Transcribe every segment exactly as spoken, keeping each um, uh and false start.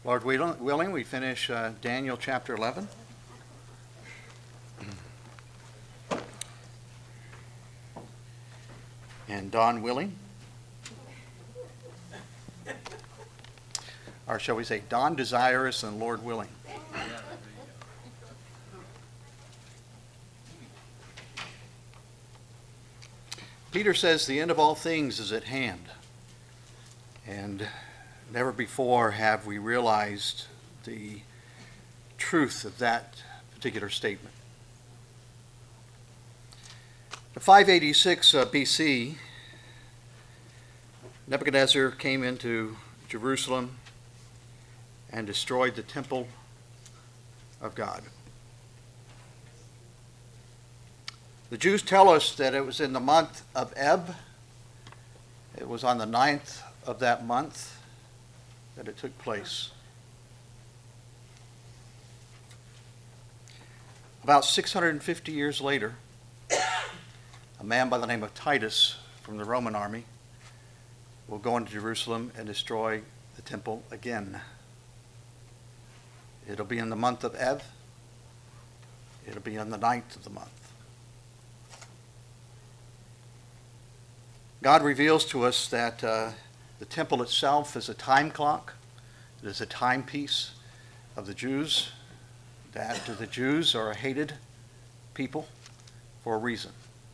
Lord willing, we finish uh, Daniel chapter eleven. And Don willing, or shall we say Don desirous and Lord willing. Peter says the end of all things is at hand. And never before have we realized the truth of that particular statement. In five eighty-six uh, B C, Nebuchadnezzar came into Jerusalem and destroyed the temple of God. The Jews tell us that it was in the month of Eb. It was on the ninth of that month that it took place. About six hundred fifty years later, a man by the name of Titus from the Roman army will go into Jerusalem and destroy the temple again. It'll be in the month of Eb. It'll be on the ninth of the month. God reveals to us that uh, the temple itself is a time clock. It is a timepiece of the Jews, that the Jews are a hated people for a reason.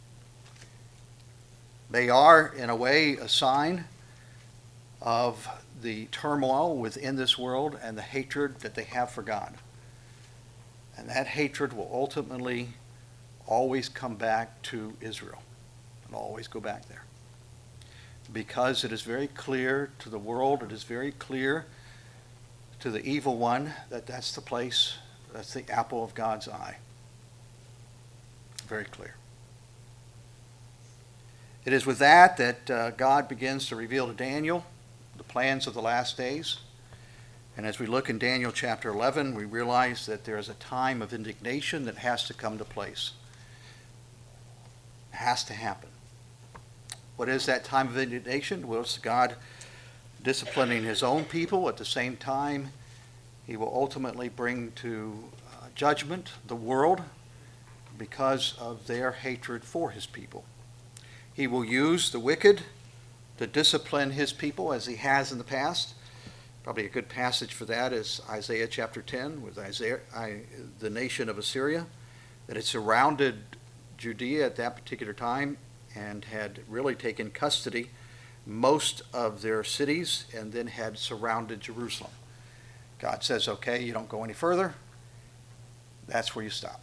They are, in a way, a sign of the turmoil within this world and the hatred that they have for God. And that hatred will ultimately always come back to Israel and always go back there. Because it is very clear to the world, it is very clear to the evil one that that's the place, that's the apple of God's eye. Very clear. It is with that that uh, God begins to reveal to Daniel the plans of the last days. And as we look in Daniel chapter eleven, we realize that there is a time of indignation that has to come to place. It has to happen. What is that time of indignation? Well, it's God disciplining his own people. At the same time, he will ultimately bring to uh, judgment the world because of their hatred for his people. He will use the wicked to discipline his people as he has in the past. Probably a good passage for that is Isaiah chapter ten with Isaiah, I, the nation of Assyria, that had surrounded Judea at that particular time and had really taken custody most of their cities and then had surrounded Jerusalem. God says, okay, you don't go any further. That's where you stop.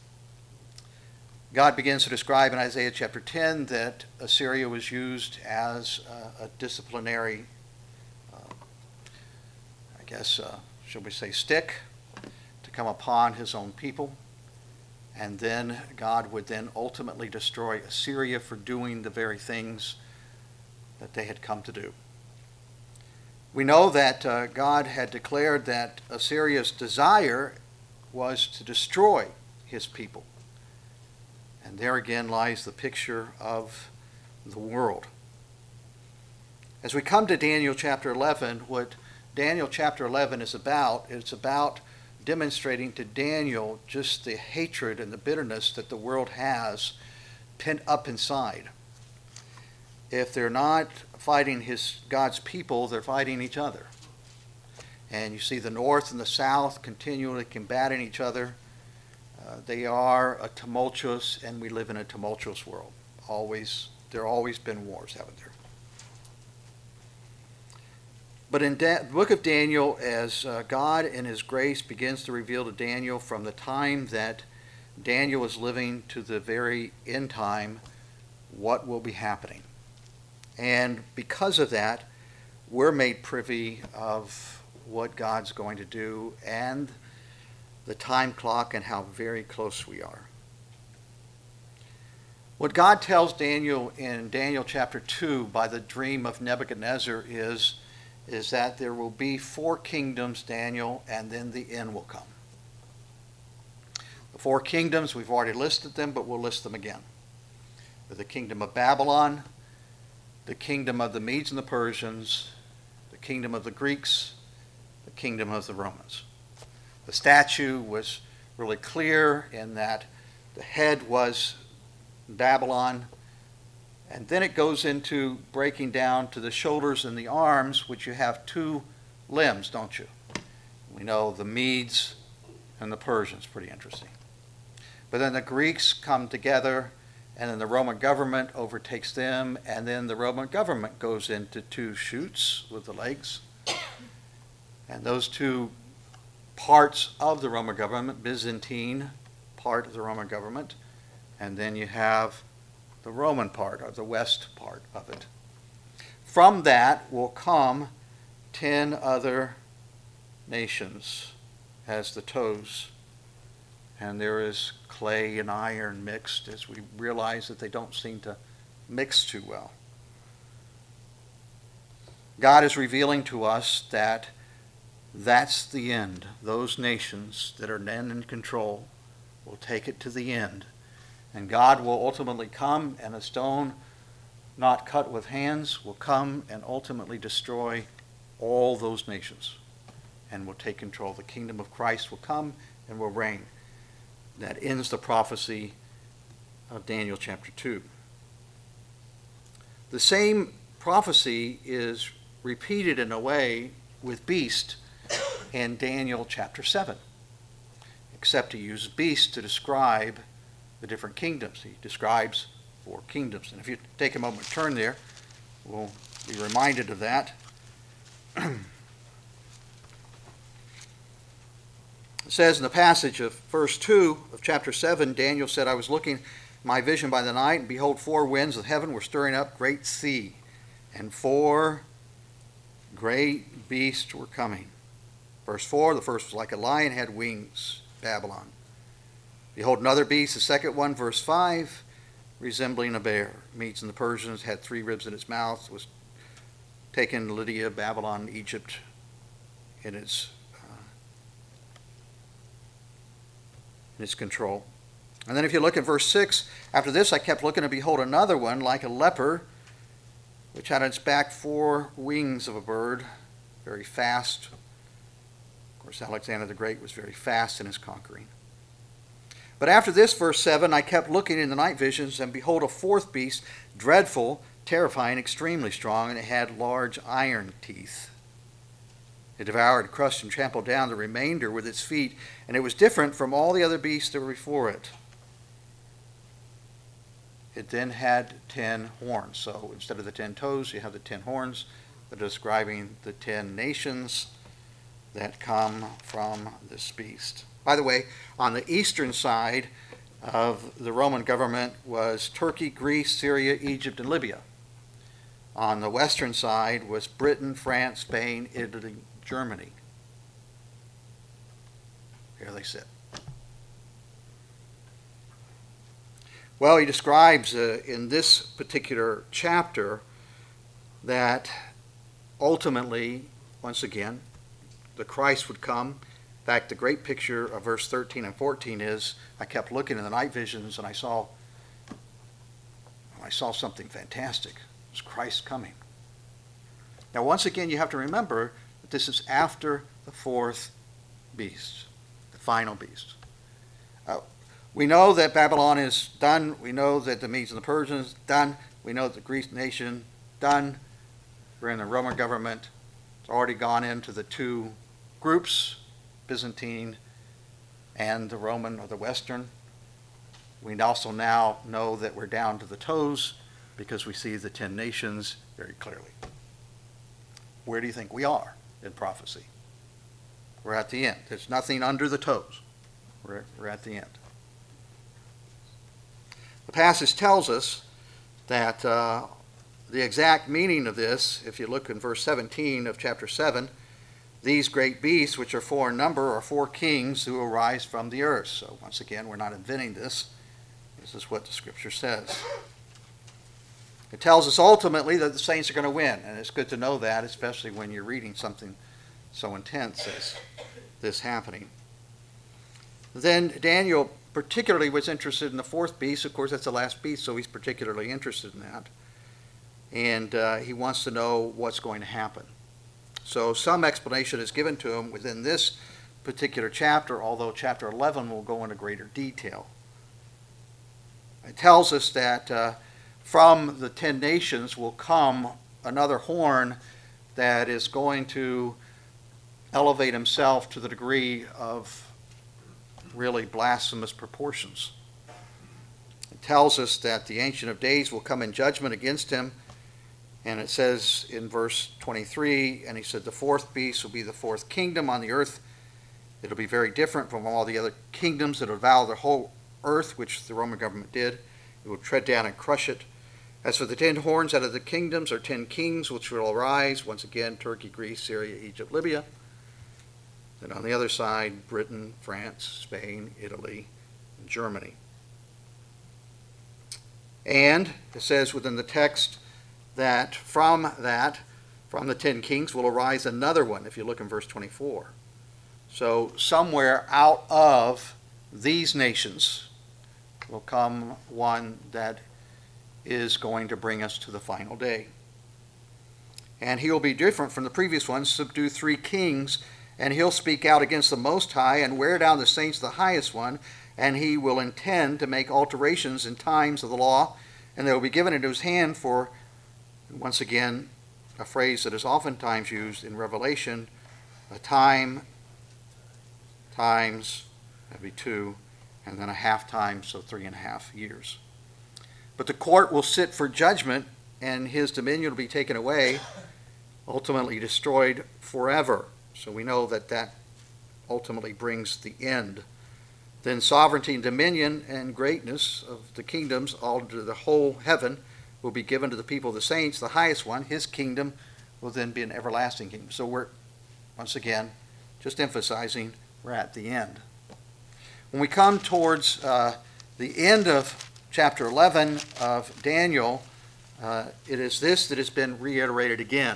God begins to describe in Isaiah chapter ten that Assyria was used as a, a disciplinary, uh, I guess, uh, should we say, stick to come upon his own people. And then God would then ultimately destroy Assyria for doing the very things that they had come to do. We know that uh, God had declared that Assyria's desire was to destroy his people. And there again lies the picture of the world. As we come to Daniel chapter eleven, what Daniel chapter eleven is about, it's about demonstrating to Daniel just the hatred and the bitterness that the world has pent up inside. If they're not fighting his God's people, they're fighting each other. And you see the north and the south continually combating each other. Uh, they are a tumultuous, and we live in a tumultuous world. Always, there have always been wars, haven't there? But in da- the book of Daniel, as uh, God in his grace begins to reveal to Daniel from the time that Daniel was living to the very end time, what will be happening. And because of that, we're made privy of what God's going to do and the time clock and how very close we are. What God tells Daniel in Daniel chapter two by the dream of Nebuchadnezzar is is that there will be four kingdoms, Daniel, and then the end will come. The four kingdoms, we've already listed them, but we'll list them again. The kingdom of Babylon, the kingdom of the Medes and the Persians, the kingdom of the Greeks, the kingdom of the Romans. The statue was really clear in that the head was Babylon, and then it goes into breaking down to the shoulders and the arms, which you have two limbs, don't you? We know the Medes and the Persians, pretty interesting. But then the Greeks come together, and then the Roman government overtakes them, and then the Roman government goes into two shoots with the legs. And those two parts of the Roman government, Byzantine part of the Roman government, and then you have the Roman part, or the west part of it. From that will come ten other nations as the toes, and there is clay and iron mixed, as we realize that they don't seem to mix too well. God is revealing to us that that's the end. Those nations that are then in control will take it to the end. And God will ultimately come, and a stone not cut with hands will come and ultimately destroy all those nations and will take control. The kingdom of Christ will come and will reign. That ends the prophecy of Daniel chapter two. The same prophecy is repeated in a way with beast in Daniel chapter seven, except he uses beast to describe the different kingdoms. He describes four kingdoms. And if you take a moment to turn there, we'll be reminded of that. It says in the passage of verse two of chapter seven, Daniel said, I was looking my vision by the night, and behold, four winds of heaven were stirring up great sea, and four great beasts were coming. Verse four, the first was like a lion, had wings, Babylon. Behold, another beast, the second one, verse five, resembling a bear. Medes and the Persians, had three ribs in its mouth, was taken Lydia, Babylon, Egypt, in its uh, in its control. And then if you look at verse six, after this I kept looking, and behold, another one, like a leopard, which had on its back four wings of a bird, very fast. Of course, Alexander the Great was very fast in his conquering. But after this, verse seven, I kept looking in the night visions, and behold, a fourth beast, dreadful, terrifying, extremely strong, and it had large iron teeth. It devoured, crushed, and trampled down the remainder with its feet, and it was different from all the other beasts that were before it. It then had ten horns. So instead of the ten toes, you have the ten horns that are describing the ten nations that come from this beast. By the way, on the eastern side of the Roman government was Turkey, Greece, Syria, Egypt, and Libya. On the western side was Britain, France, Spain, Italy, Germany. Here they sit. Well, he describes uh, in this particular chapter that ultimately, once again, the Christ would come. In fact, the great picture of verse thirteen and fourteen is, I kept looking in the night visions, and I saw, I saw something fantastic. It was Christ coming. Now, once again, you have to remember that this is after the fourth beast, the final beast. Uh, we know that Babylon is done. We know that the Medes and the Persians done. We know that the Greek nation done. We're in the Roman government. It's already gone into the two groups, Byzantine and the Roman or the Western. We also now know that we're down to the toes because we see the ten nations very clearly. Where do you think we are in prophecy? We're at the end. There's nothing under the toes. We're, we're at the end. The passage tells us that uh, the exact meaning of this, if you look in verse seventeen of chapter seven, these great beasts, which are four in number, are four kings who arise from the earth. So once again, we're not inventing this. This is what the scripture says. It tells us ultimately that the saints are going to win, and it's good to know that, especially when you're reading something so intense as this happening. Then Daniel particularly was interested in the fourth beast. Of course, that's the last beast, so he's particularly interested in that. And uh, he wants to know what's going to happen. So some explanation is given to him within this particular chapter, although chapter eleven will go into greater detail. It tells us that uh, from the ten nations will come another horn that is going to elevate himself to the degree of really blasphemous proportions. It tells us that the Ancient of Days will come in judgment against him, and it says in verse twenty-three, and he said, the fourth beast will be the fourth kingdom on the earth. It'll be very different from all the other kingdoms that will devour the whole earth, which the Roman government did. It will tread down and crush it. As for the ten horns out of the kingdoms are ten kings which will arise, once again, Turkey, Greece, Syria, Egypt, Libya. Then on the other side, Britain, France, Spain, Italy, and Germany. And it says within the text that from that, from the ten kings will arise another one, if you look in verse twenty-four. So somewhere out of these nations will come one that is going to bring us to the final day. And he will be different from the previous ones, subdue three kings, and he'll speak out against the Most High and wear down the saints of the highest one, and he will intend to make alterations in times of the law, and they will be given into his hand for, once again, a phrase that is oftentimes used in Revelation, a time, times, that'd be two, and then a half time, so three and a half years. But the court will sit for judgment, and his dominion will be taken away, ultimately destroyed forever. So we know that that ultimately brings the end. Then sovereignty and dominion and greatness of the kingdoms, all to the whole heaven, will be given to the people of the saints. The highest one, his kingdom, will then be an everlasting kingdom. So we're, once again, just emphasizing we're at the end. When we come towards uh, the end of chapter eleven of Daniel, uh, it is this that has been reiterated again.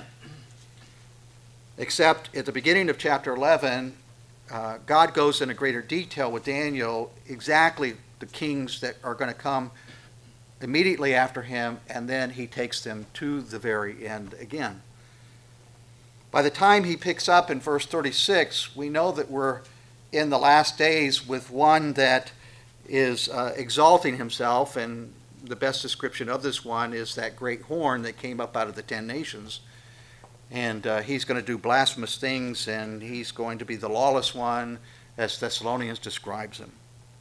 Except at the beginning of chapter eleven, uh, God goes into greater detail with Daniel exactly the kings that are going to come immediately after him, and then he takes them to the very end again. By the time he picks up in verse thirty-six, we know that we're in the last days with one that is uh, exalting himself, and the best description of this one is that great horn that came up out of the ten nations. And uh, he's going to do blasphemous things, and he's going to be the lawless one, as Thessalonians describes him.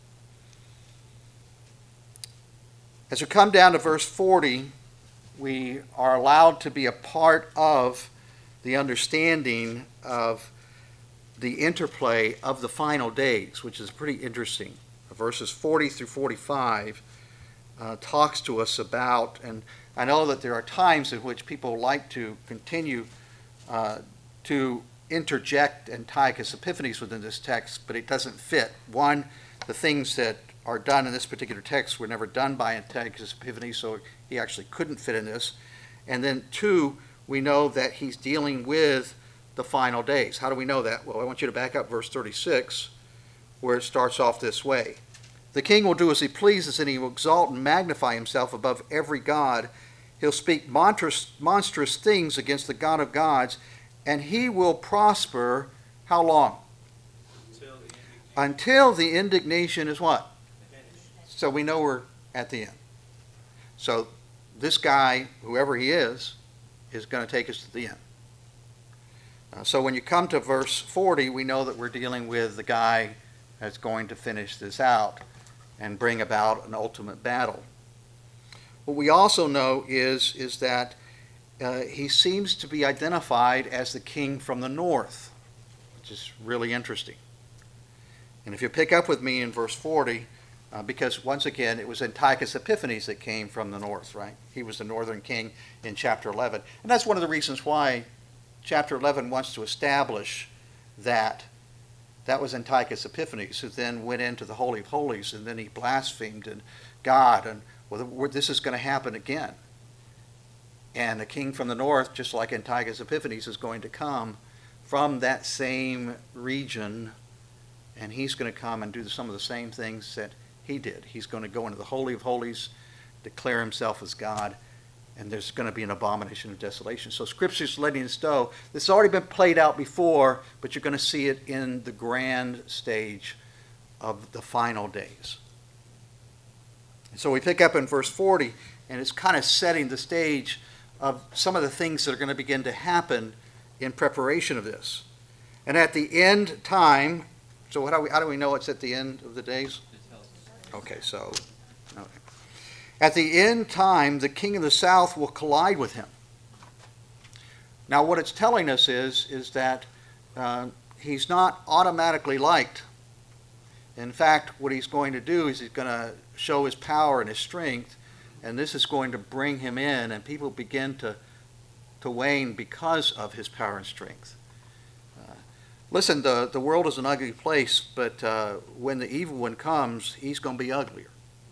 As we come down to verse forty, we are allowed to be a part of the understanding of the interplay of the final days, which is pretty interesting. Verses forty through forty-five uh, talks to us about, and I know that there are times in which people like to continue uh, to interject Antiochus Epiphanes within this text, but it doesn't fit. One, the things that are done in this particular text were never done by Antiochus Epiphanes, so he actually couldn't fit in this. And then two, we know that he's dealing with the final days. How do we know that? Well, I want you to back up verse thirty-six, where it starts off this way. The king will do as he pleases, and he will exalt and magnify himself above every god. He'll speak monstrous, monstrous things against the God of gods, and he will prosper how long? Until the indignation, Until the indignation is what? Finished. So we know we're at the end. So this guy, whoever he is, is going to take us to the end. Uh, so when you come to verse forty, we know that we're dealing with the guy that's going to finish this out and bring about an ultimate battle. What we also know is, is that uh, he seems to be identified as the king from the north, which is really interesting. And if you pick up with me in verse forty, uh, because once again, it was Antiochus Epiphanes that came from the north, right? He was the northern king in chapter eleven. And that's one of the reasons why chapter eleven wants to establish that that was Antiochus Epiphanes, who then went into the Holy of Holies, and then he blasphemed and God, and well, this is going to happen again. And the king from the north, just like Antiochus Epiphanes, is going to come from that same region, and he's going to come and do some of the same things that he did. He's going to go into the Holy of Holies, declare himself as God, and there's going to be an abomination of desolation. So Scripture's letting us know this has already been played out before, but you're going to see it in the grand stage of the final days. And so we pick up in verse forty, and it's kind of setting the stage of some of the things that are going to begin to happen in preparation of this. And at the end time, so how do we, how do we know it's at the end of the days? Okay, so okay. At the end time, the king of the south will collide with him. Now, what it's telling us is, is that uh, he's not automatically liked. In fact, what he's going to do is he's going to show his power and his strength, and this is going to bring him in, and people begin to, to wane because of his power and strength. Uh, listen, the, the world is an ugly place, but uh, when the evil one comes, he's going to be uglier.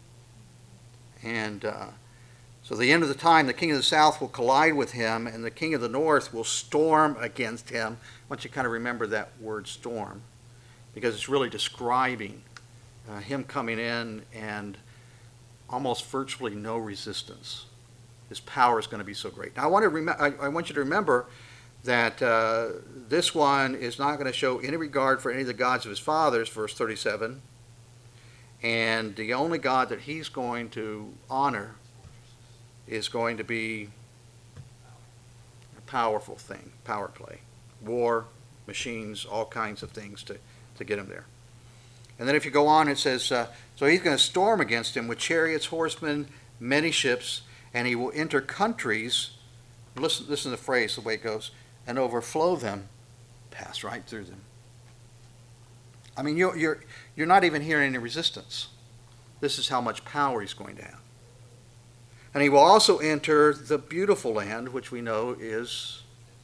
And uh, so the end of the time, the king of the south will collide with him, and the king of the north will storm against him. I want you to kind of remember that word storm, because it's really describing uh, him coming in and almost virtually no resistance. His power is going to be so great. Now, I want, to rem- I, I want you to remember that uh, this one is not going to show any regard for any of the gods of his fathers, verse thirty-seven. And the only God that he's going to honor is going to be a powerful thing, power play, war, machines, all kinds of things to, to get him there. And then if you go on, it says, uh, so he's going to storm against him with chariots, horsemen, many ships, and he will enter countries, listen, listen to the phrase, the way it goes, and overflow them, pass right through them. I mean, you're, you're, you're not even hearing any resistance. This is how much power he's going to have. And he will also enter the beautiful land, which we know is...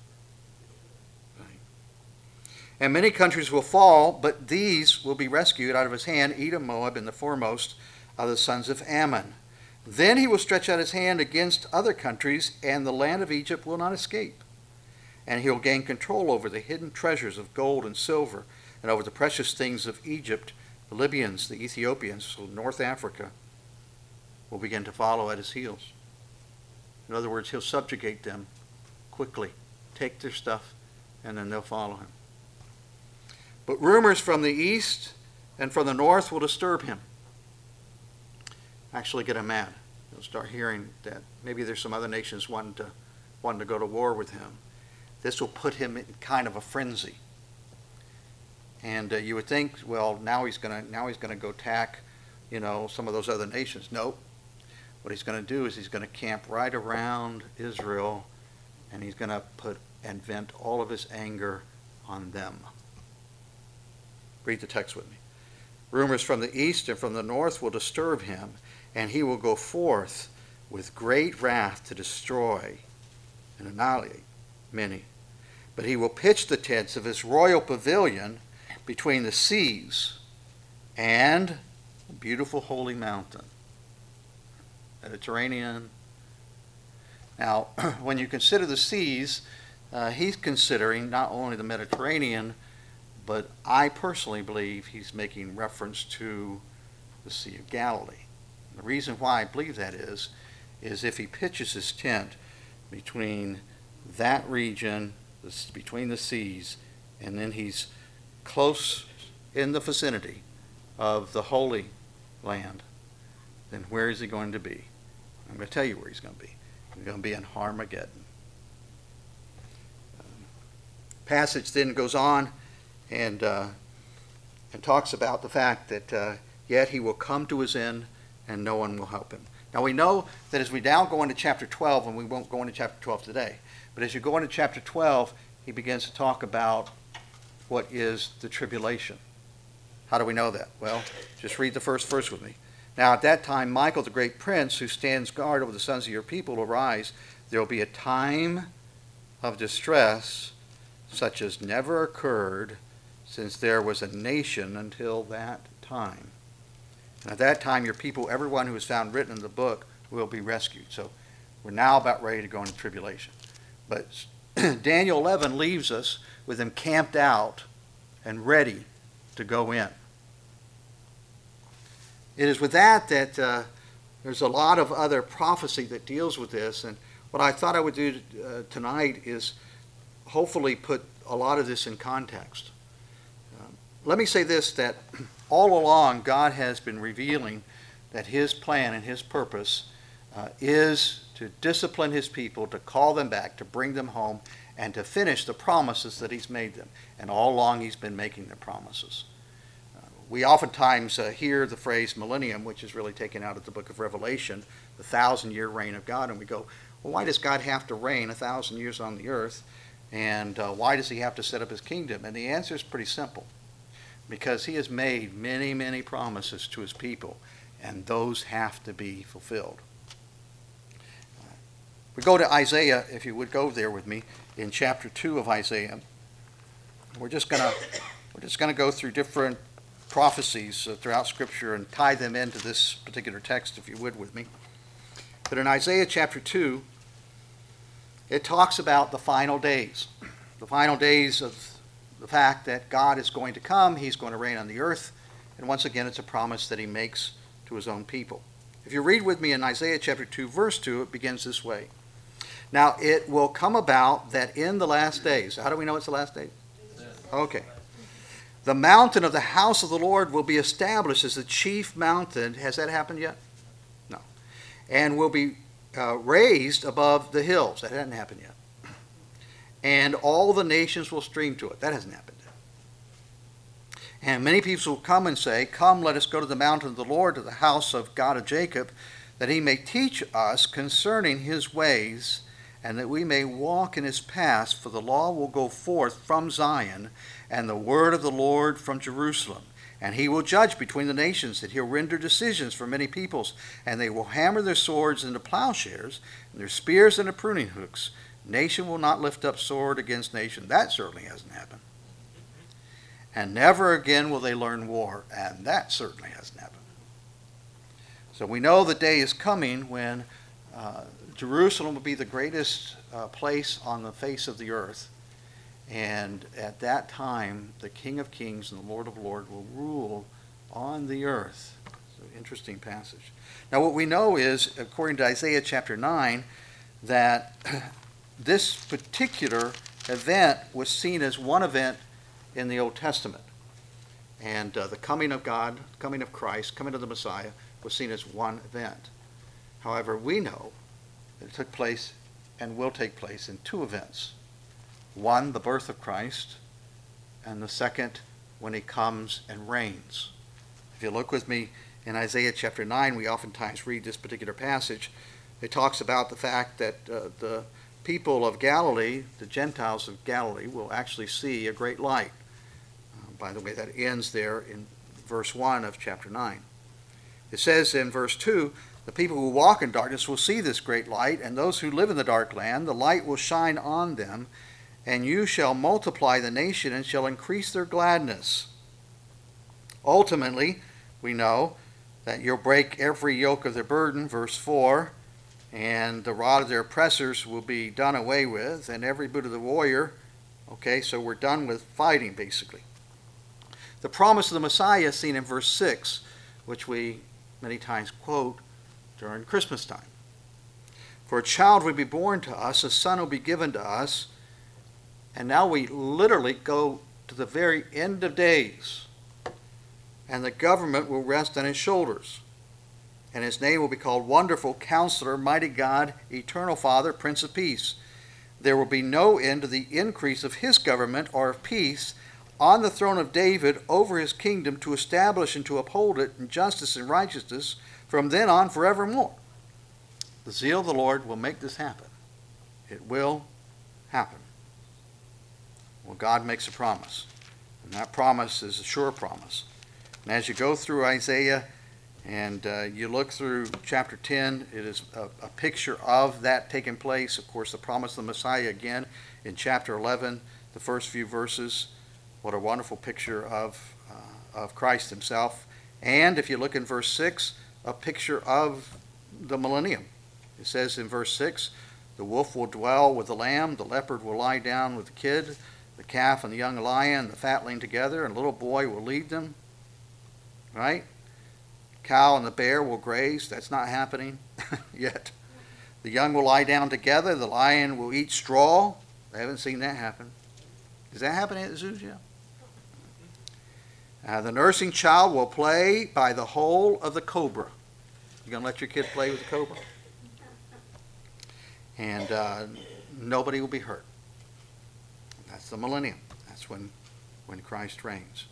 And many countries will fall, but these will be rescued out of his hand, Edom, Moab, and the foremost of the sons of Ammon. Then he will stretch out his hand against other countries, and the land of Egypt will not escape. And he will gain control over the hidden treasures of gold and silver, and over the precious things of Egypt. The Libyans, the Ethiopians, so North Africa, will begin to follow at his heels. In other words, he'll subjugate them quickly, take their stuff, and then they'll follow him. But rumors from the east and from the north will disturb him. Actually get him mad. He'll start hearing that maybe there's some other nations wanting to, wanting to go to war with him. This will put him in kind of a frenzy. And uh, you would think, well, now he's going to now he's going to go attack, you know, some of those other nations. Nope. What he's going to do is he's going to camp right around Israel, and he's going to put and vent all of his anger on them. Read the text with me. Rumors from the east and from the north will disturb him, and he will go forth with great wrath to destroy and annihilate many. But he will pitch the tents of his royal pavilion between the seas and a beautiful holy mountain, Mediterranean. Now, when you consider the seas, uh, he's considering not only the Mediterranean, but I personally believe he's making reference to the Sea of Galilee. The reason why I believe that is, is if he pitches his tent between that region, between the seas, and then he's close in the vicinity of the Holy Land, then where is he going to be? I'm going to tell you where he's going to be. He's going to be in Armageddon. Um, passage then goes on and uh, and talks about the fact that uh, yet he will come to his end and no one will help him. Now we know that as we now go into chapter twelve, and we won't go into chapter twelve today, but as you go into chapter twelve, he begins to talk about what is the tribulation. How do we know that? Well, just read the first verse with me. Now at that time, Michael, the great prince, who stands guard over the sons of your people, will arise. There will be a time of distress such as never occurred since there was a nation until that time. And at that time, your people, everyone who is found written in the book, will be rescued. So we're now about ready to go into tribulation. But Daniel eleven leaves us with them camped out and ready to go in. It is with that that uh, there's a lot of other prophecy that deals with this, and what I thought I would do uh, tonight is hopefully put a lot of this in context. Um, let me say this, that all along God has been revealing that his plan and his purpose uh, is to discipline his people, to call them back, to bring them home, and to finish the promises that he's made them. And all along he's been making the promises. Uh, we oftentimes uh, hear the phrase millennium, which is really taken out of the book of Revelation, the thousand-year reign of God, and we go, well, why does God have to reign a thousand years on the earth? And uh, why does he have to set up his kingdom? And the answer is pretty simple. Because he has made many, many promises to his people, and those have to be fulfilled. Uh, we go to Isaiah, if you would go there with me, in chapter two of Isaiah. We're just gonna we're just gonna go through different prophecies uh, throughout Scripture and tie them into this particular text, if you would, with me. But in Isaiah chapter two, it talks about the final days, the final days of the fact that God is going to come, he's going to reign on the earth, and once again it's a promise that he makes to his own people. If you read with me in Isaiah chapter two, verse two, it begins this way. Now it will come about that in the last days, how do we know it's the last days? Okay. The mountain of the house of the Lord will be established as the chief mountain. Has that happened yet? No. And will be uh, raised above the hills. That hasn't happened yet. And all the nations will stream to it. That hasn't happened yet. And many people will come and say, come, let us go to the mountain of the Lord, to the house of God of Jacob, that he may teach us concerning his ways, and that we may walk in his paths. For the law will go forth from Zion, and the word of the Lord from Jerusalem. And he will judge between the nations, that he'll render decisions for many peoples. And they will hammer their swords into plowshares, and their spears into pruning hooks. Nation will not lift up sword against nation. That certainly hasn't happened. And never again will they learn war. And that certainly hasn't happened. So we know the day is coming when uh, Jerusalem will be the greatest uh, place on the face of the earth. And at that time, the King of Kings and the Lord of Lords will rule on the earth. It's an interesting passage. Now what we know is, according to Isaiah chapter nine, that this particular event was seen as one event in the Old Testament. And uh, the coming of God, coming of Christ, coming of the Messiah was seen as one event. However, we know that it took place and will take place in two events. One, the birth of Christ, and the second, when he comes and reigns. If you look with me in Isaiah chapter nine, we oftentimes read this particular passage. It talks about the fact that uh, the people of Galilee, the Gentiles of Galilee, will actually see a great light. Uh, by the way, that ends there in verse one of chapter nine. It says in verse two, the people who walk in darkness will see this great light, and those who live in the dark land, the light will shine on them, and you shall multiply the nation and shall increase their gladness. Ultimately, we know that you'll break every yoke of their burden, verse four, and the rod of their oppressors will be done away with, and every boot of the warrior. Okay, so we're done with fighting, basically. The promise of the Messiah is seen in verse six, which we many times quote during Christmas time. For a child will be born to us, a son will be given to us, and now we literally go to the very end of days, and the government will rest on his shoulders. And his name will be called Wonderful Counselor, Mighty God, Eternal Father, Prince of Peace. There will be no end to the increase of his government or of peace on the throne of David over his kingdom, to establish and to uphold it in justice and righteousness from then on forevermore. The zeal of the Lord will make this happen. It will happen. Well, God makes a promise, and that promise is a sure promise. And as you go through Isaiah, and uh, you look through chapter ten, it is a, a picture of that taking place. Of course, the promise of the Messiah again in chapter eleven, the first few verses. What a wonderful picture of, uh, of Christ himself. And if you look in verse six, a picture of the millennium. It says in verse six, the wolf will dwell with the lamb, the leopard will lie down with the kid, the calf and the young lion, the fatling together, and a little boy will lead them. Right? Cow and the bear will graze. That's not happening yet. The young will lie down together. The lion will eat straw. I haven't seen that happen. Does that happen at the zoos yet? Uh, the nursing child will play by the hole of the cobra. You going to let your kid play with the cobra? And uh, nobody will be hurt. That's the millennium. That's when, when Christ reigns.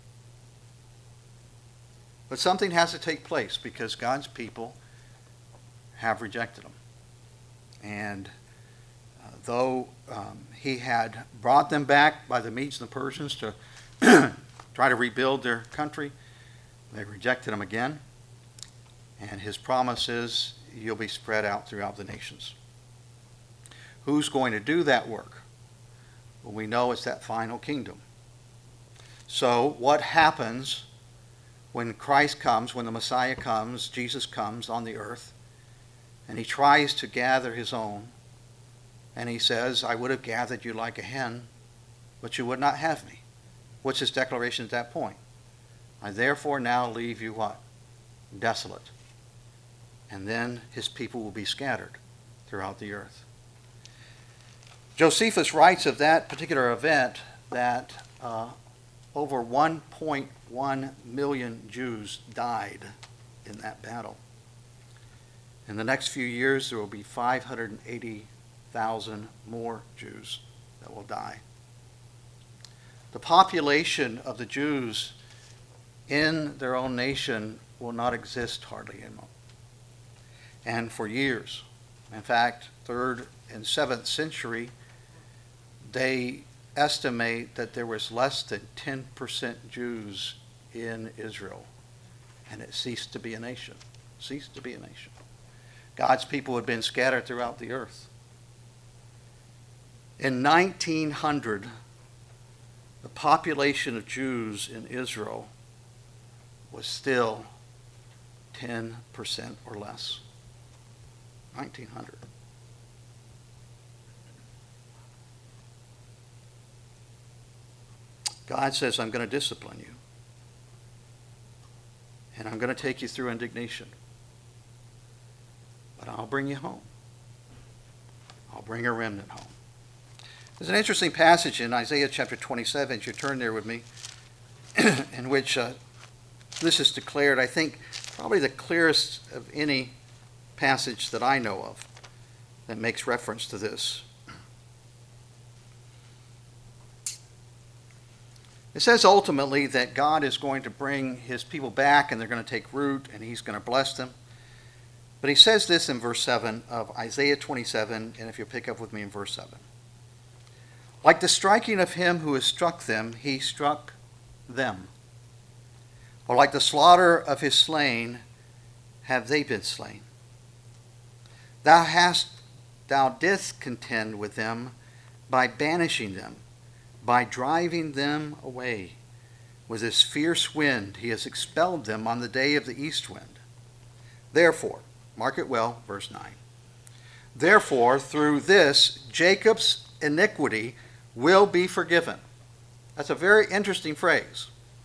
But something has to take place because God's people have rejected him. And uh, though um, he had brought them back by the Medes and the Persians to try to rebuild their country, they rejected him again. And his promise is, you'll be spread out throughout the nations. Who's going to do that work? Well, we know it's that final kingdom. So what happens when Christ comes, when the Messiah comes, Jesus comes on the earth, and he tries to gather his own, and he says, I would have gathered you like a hen, but you would not have me. What's his declaration at that point? I therefore now leave you what? Desolate. And then his people will be scattered throughout the earth. Josephus writes of that particular event that uh, over one point one million Jews died in that battle. In the next few years, there will be five hundred eighty thousand more Jews that will die. The population of the Jews in their own nation will not exist hardly anymore. And for years, in fact, third and seventh century, they estimate that there was less than ten percent Jews in Israel, and it ceased to be a nation. Ceased to be a nation. God's people had been scattered throughout the earth. In nineteen hundred, the population of Jews in Israel was still ten percent or less. nineteen hundred. God says, I'm going to discipline you. And I'm going to take you through indignation. But I'll bring you home. I'll bring a remnant home. There's an interesting passage in Isaiah chapter twenty-seven, as you turn there with me, in which uh, this is declared, I think, probably the clearest of any passage that I know of that makes reference to this. It says ultimately that God is going to bring his people back and they're going to take root and he's going to bless them. But he says this in verse seven of Isaiah twenty-seven, and if you'll pick up with me in verse seven. Like the striking of him who has struck them, he struck them. Or like the slaughter of his slain, have they been slain. Thou hast, thou didst contend with them by banishing them, by driving them away. With his fierce wind he has expelled them on the day of the east wind. Therefore, mark it well, verse nine. Therefore, through this, Jacob's iniquity will be forgiven. That's a very interesting phrase.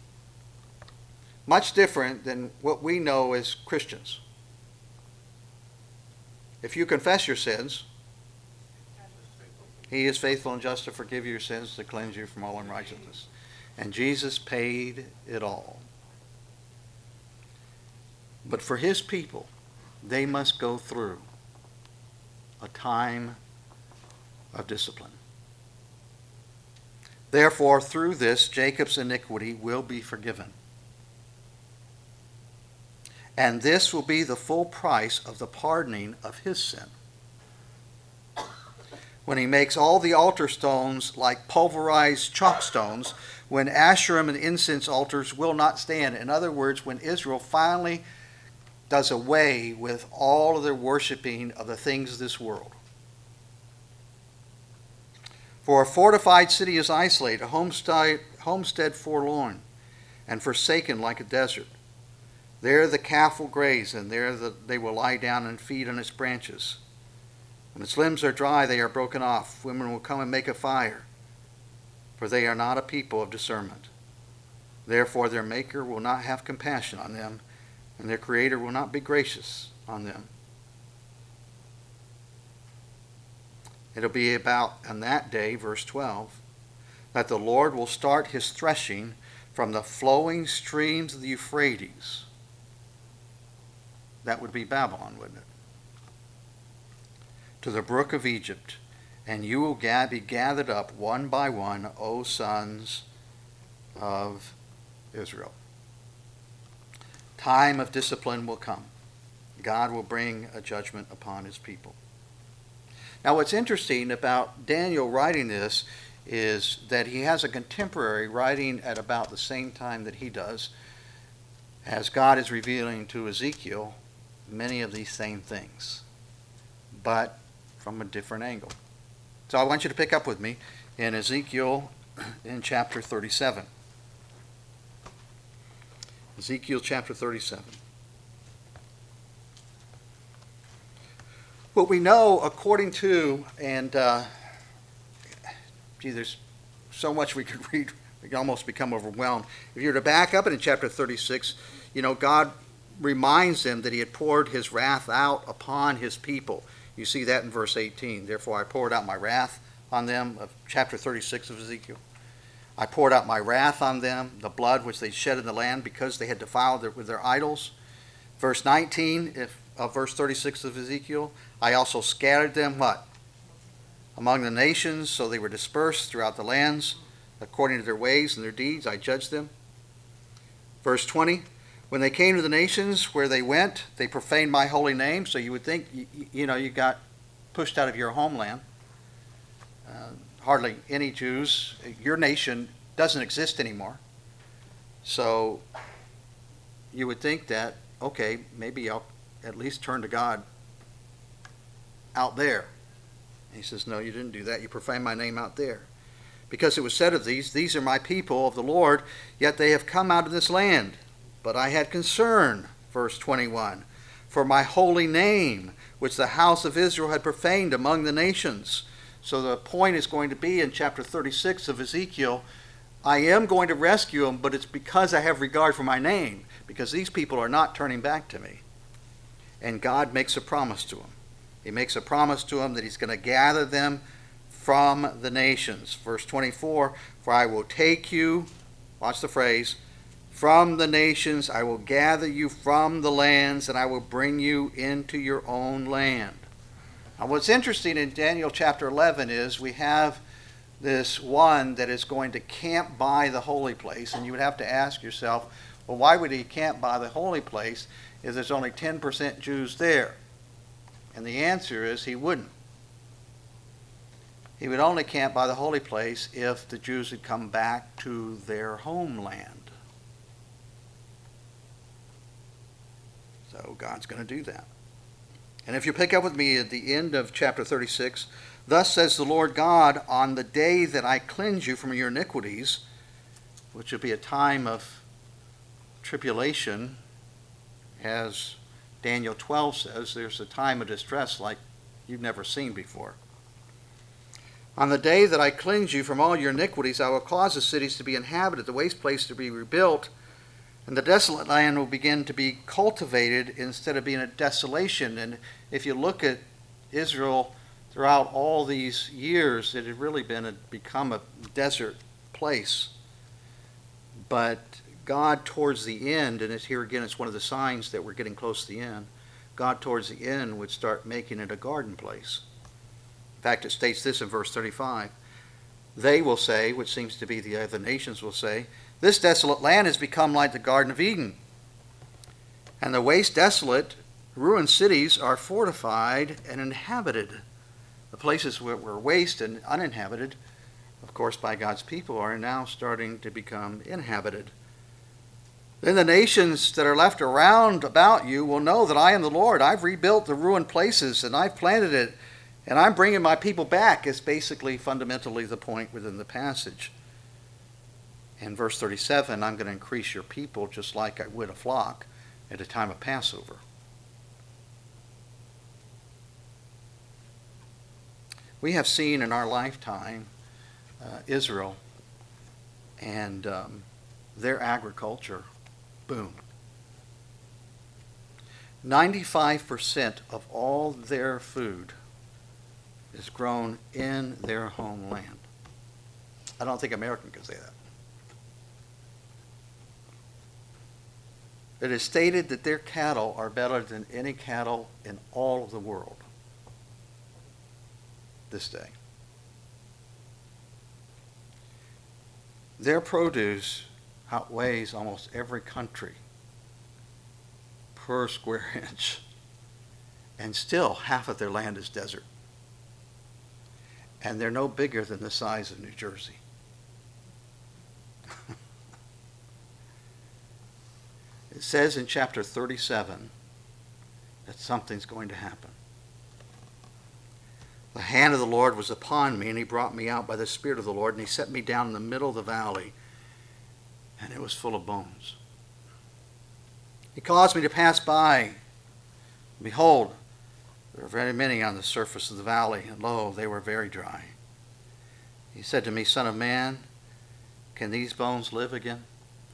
Much different than what we know as Christians. If you confess your sins, he is faithful and just to forgive your sins, to cleanse you from all unrighteousness. And Jesus paid it all. But for his people, they must go through a time of discipline. Therefore, through this, Jacob's iniquity will be forgiven. And this will be the full price of the pardoning of his sin. When he makes all the altar stones like pulverized chalk stones, when Asherim and incense altars will not stand. In other words, when Israel finally does away with all of their worshiping of the things of this world. For a fortified city is isolated, a homestead, homestead forlorn, and forsaken like a desert. There the calf will graze, and there the, they will lie down and feed on its branches. When its limbs are dry, they are broken off. Women will come and make a fire, for they are not a people of discernment. Therefore their Maker will not have compassion on them, and their Creator will not be gracious on them. It'll be about on that day, verse twelve, that the Lord will start his threshing from the flowing streams of the Euphrates. That would be Babylon, wouldn't it? To the brook of Egypt, and you will be gathered up one by one, O sons of Israel. Time of discipline will come. God will bring a judgment upon his people. Now, what's interesting about Daniel writing this is that he has a contemporary writing at about the same time that he does, as God is revealing to Ezekiel many of these same things, but from a different angle. So I want you to pick up with me in Ezekiel in chapter thirty-seven. Ezekiel chapter thirty-seven. What we know according to, and uh, gee, there's so much we could read, we can almost become overwhelmed. If you were to back up in chapter thirty-six, you know, God reminds them that he had poured his wrath out upon his people. You see that in verse eighteen. Therefore I poured out my wrath on them, of chapter thirty-six of Ezekiel. I poured out my wrath on them, the blood which they shed in the land because they had defiled their, with their idols. Verse nineteen if, of verse thirty-six of Ezekiel, I also scattered them, what? Among the nations, so they were dispersed throughout the lands. According to their ways and their deeds, I judged them. Verse twenty, when they came to the nations where they went, they profaned my holy name. So you would think, you, you know, you got pushed out of your homeland. Uh, hardly any Jews. Your nation doesn't exist anymore. So you would think that, okay, maybe I'll at least turn to God out there. And he says, no, you didn't do that. You profaned my name out there. Because it was said of these, these are my people of the Lord, yet they have come out of this land. But I had concern, verse twenty-one, for my holy name, which the house of Israel had profaned among the nations. So the point is going to be in chapter thirty-six of Ezekiel, I am going to rescue them, but it's because I have regard for my name, because these people are not turning back to me. And God makes a promise to them. He makes a promise to them that he's going to gather them from the nations. Verse twenty-four, for I will take you, watch the phrase, from the nations, I will gather you from the lands, and I will bring you into your own land. Now what's interesting in Daniel chapter eleven is we have this one that is going to camp by the holy place, and you would have to ask yourself, well, why would he camp by the holy place if there's only ten percent Jews there? And the answer is he wouldn't. He would only camp by the holy place if the Jews had come back to their homeland. So God's going to do that. And if you pick up with me at the end of chapter thirty-six, thus says the Lord God, on the day that I cleanse you from your iniquities, which will be a time of tribulation, as Daniel twelve says, there's a time of distress like you've never seen before. On the day that I cleanse you from all your iniquities, I will cause the cities to be inhabited, the waste place to be rebuilt, and the desolate land will begin to be cultivated instead of being a desolation. And if you look at Israel throughout all these years, it had really been a, become a desert place. But God towards the end, and it's here again, it's one of the signs that we're getting close to the end, God towards the end would start making it a garden place. In fact, it states this in verse thirty-five. They will say, which seems to be the other nations will say, this desolate land has become like the Garden of Eden. And the waste desolate, ruined cities are fortified and inhabited. The places that were waste and uninhabited, of course, by God's people, are now starting to become inhabited. Then the nations that are left around about you will know that I am the Lord. I've rebuilt the ruined places and I've planted it, and I'm bringing my people back, is basically fundamentally the point within the passage. In verse thirty-seven, I'm going to increase your people just like I would a flock at a time of Passover. We have seen in our lifetime uh, Israel and um, their agriculture boom. ninety-five percent of all their food is grown in their homeland. I don't think American can say that. It is stated that their cattle are better than any cattle in all of the world this day. Their produce outweighs almost every country per square inch, and still half of their land is desert. And they're no bigger than the size of New Jersey. It says in chapter thirty-seven that something's going to happen. The hand of the Lord was upon me, and he brought me out by the Spirit of the Lord, and he set me down in the middle of the valley, and it was full of bones. He caused me to pass by. Behold, there were very many on the surface of the valley, and lo, they were very dry. He said to me, Son of man, can these bones live again?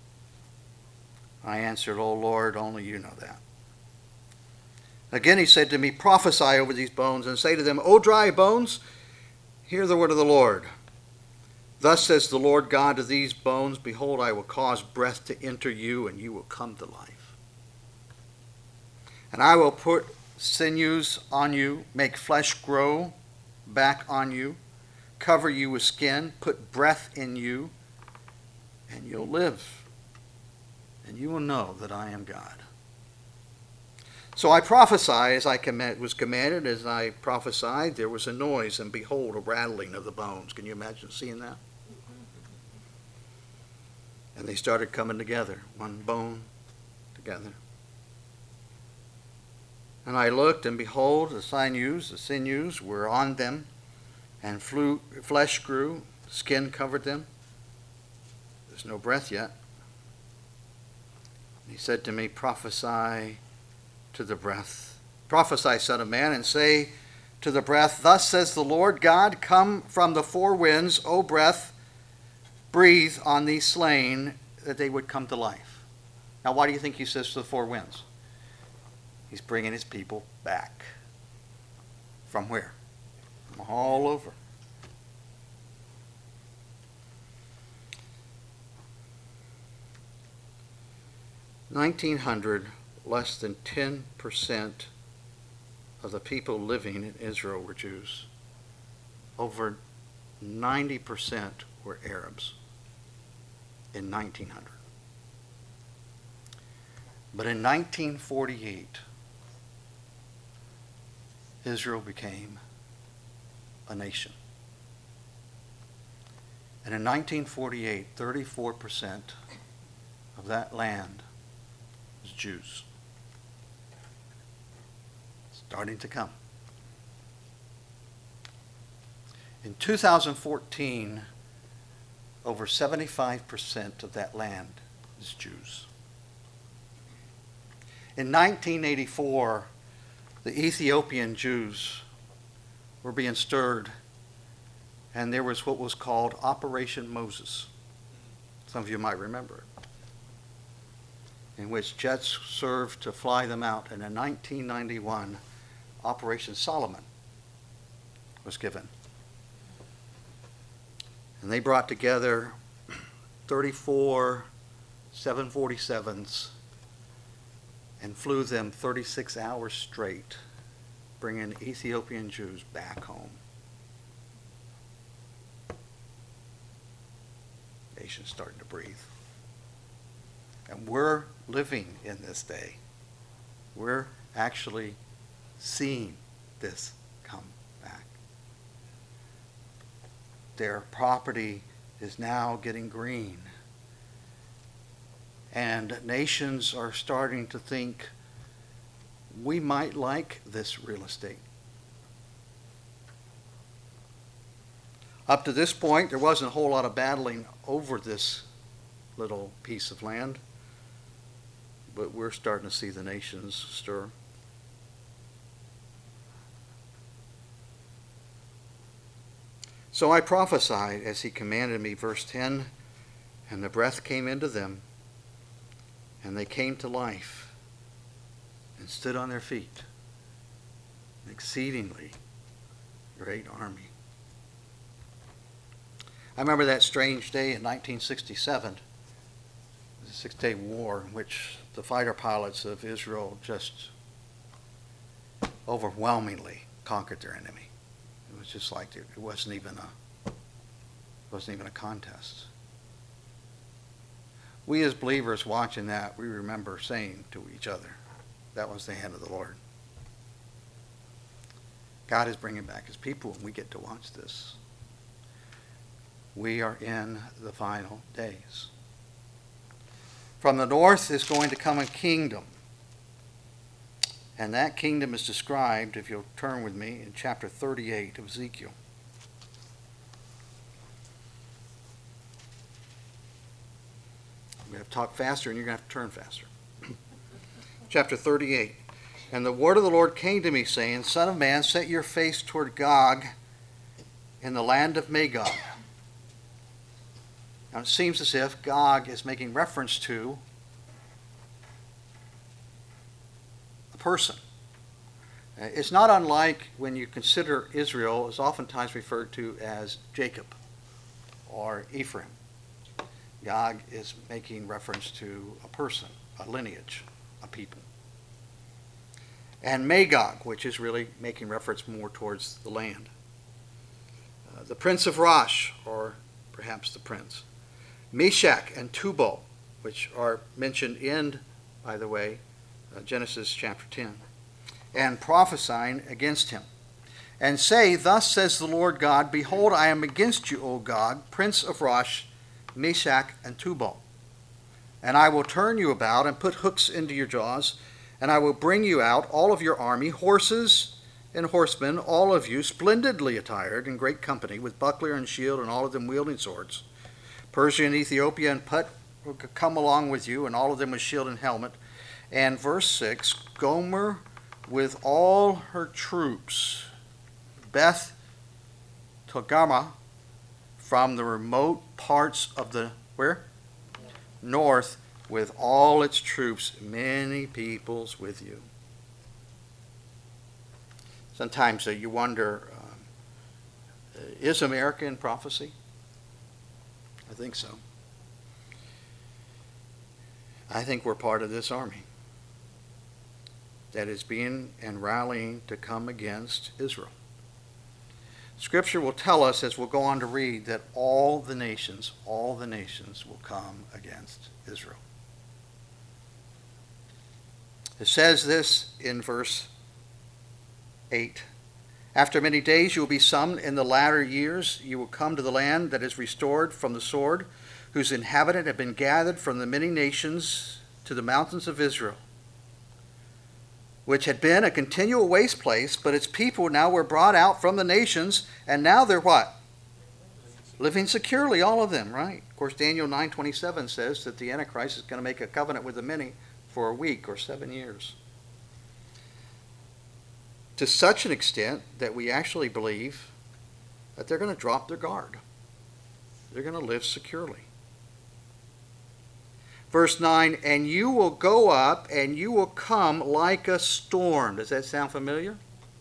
I answered, O Lord, only you know that. Again he said to me, Prophesy over these bones, and say to them, O dry bones, hear the word of the Lord. Thus says the Lord God to these bones, Behold, I will cause breath to enter you, and you will come to life. And I will put sinews on you, make flesh grow back on you, cover you with skin, put breath in you, and you'll live. And you will know that I am God. So I prophesied as I was commanded. As I prophesied, there was a noise, and behold, a rattling of the bones. Can you imagine seeing that? And they started coming together, one bone together. And I looked, and behold, the sinews, the sinews were on them, and flew, flesh grew, skin covered them. There's no breath yet. He said to me, Prophesy to the breath. Prophesy, son of man, and say to the breath, Thus says the Lord God, Come from the four winds, O breath, breathe on these slain, that they would come to life. Now, why do you think he says to the four winds? He's bringing his people back. From where? From all over. nineteen hundred, less than ten percent of the people living in Israel were Jews. Over ninety percent were Arabs in nineteen hundred. But in nineteen forty-eight, Israel became a nation. And in nineteen forty-eight, thirty-four percent of that land was Jews. Starting to come. In two thousand fourteen, over seventy-five percent of that land is Jews. In nineteen eighty-four, the Ethiopian Jews were being stirred, and there was what was called Operation Moses. Some of you might remember it, in which jets served to fly them out. And in nineteen ninety-one, Operation Solomon was given. And they brought together thirty-four seven forty-sevens and flew them thirty-six hours straight, bringing Ethiopian Jews back home. Nation's starting to breathe. And we're living in this day. We're actually seeing this come back. Their property is now getting green. And nations are starting to think, we might like this real estate. Up to this point, there wasn't a whole lot of battling over this little piece of land. But we're starting to see the nations stir. So I prophesied as he commanded me, verse ten, and the breath came into them, and they came to life and stood on their feet, exceedingly great army. I remember that strange day in nineteen sixty-seven, the Six-Day War, in which the fighter pilots of Israel just overwhelmingly conquered their enemy. It was just like it wasn't even a it wasn't even a contest. We as believers watching that, we remember saying to each other, that was the hand of the Lord. God is bringing back his people, and we get to watch this. We are in the final days. From the north is going to come a kingdom. And that kingdom is described, if you'll turn with me, in chapter thirty-eight of Ezekiel. We have to talk faster, and you're going to have to turn faster. Chapter thirty-eight. And the word of the Lord came to me, saying, Son of man, set your face toward Gog in the land of Magog. Now it seems as if Gog is making reference to a person. It's not unlike when you consider Israel is oftentimes referred to as Jacob or Ephraim. Gog is making reference to a person, a lineage, a people. And Magog, which is really making reference more towards the land. Uh, the prince of Rosh, or perhaps the prince. Meshach and Tubal, which are mentioned in, by the way, uh, Genesis chapter ten. And prophesying against him. And say, Thus says the Lord God, Behold, I am against you, O Gog, prince of Rosh, Meshach, and Tubal. And I will turn you about and put hooks into your jaws, and I will bring you out, all of your army, horses and horsemen, all of you, splendidly attired in great company, with buckler and shield, and all of them wielding swords. Persia and Ethiopia and Put will come along with you, and all of them with shield and helmet. And verse six, Gomer with all her troops, Beth Togarmah, from the remote parts of the, where? North, with all its troops, many peoples with you. Sometimes uh, you wonder, uh, is America in prophecy? I think so. I think we're part of this army that is being and rallying to come against Israel. Scripture will tell us, as we'll go on to read, that all the nations, all the nations will come against Israel. It says this in verse eight. After many days you will be summoned in the latter years. You will come to the land that is restored from the sword, whose inhabitants have been gathered from the many nations to the mountains of Israel, which had been a continual waste place, but its people now were brought out from the nations, and now they're what? Living securely, all of them, right? Of course, Daniel nine twenty-seven says that the Antichrist is going to make a covenant with the many for a week or seven years. To such an extent that we actually believe that they're going to drop their guard. They're going to live securely. Verse nine, and you will go up and you will come like a storm. Does that sound familiar?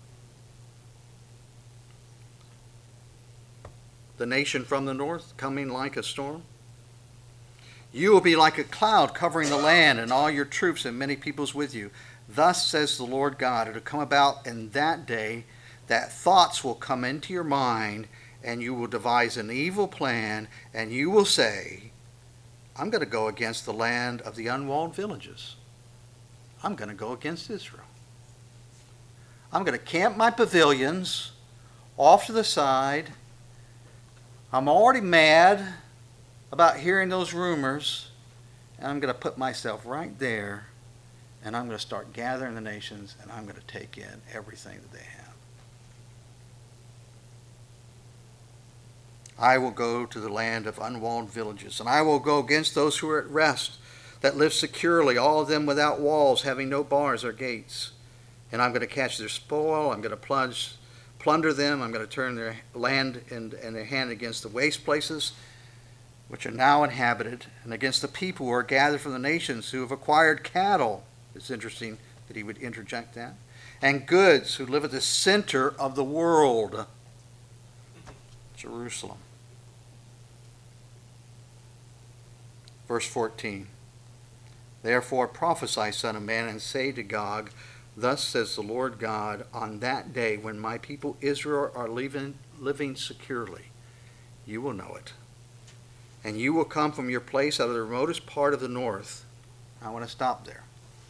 The nation from the north coming like a storm. You will be like a cloud covering the land, and all your troops and many peoples with you. Thus says the Lord God, it will come about in that day that thoughts will come into your mind, and you will devise an evil plan, and you will say, I'm going to go against the land of the unwalled villages. I'm going to go against Israel. I'm going to camp my pavilions off to the side. I'm already mad about hearing those rumors, and I'm going to put myself right there, and I'm going to start gathering the nations, and I'm going to take in everything that they have. I will go to the land of unwalled villages, and I will go against those who are at rest, that live securely, all of them without walls, having no bars or gates. And I'm going to catch their spoil, I'm going to plunge, plunder them, I'm going to turn their land in, in their hand against the waste places, which are now inhabited, and against the people who are gathered from the nations, who have acquired cattle. It's interesting that he would interject that. And goods, who live at the center of the world. Jerusalem. Verse fourteen. Therefore prophesy, son of man, and say to Gog, thus says the Lord God, on that day when my people Israel are living, living securely, you will know it. And you will come from your place out of the remotest part of the north. I want to stop there.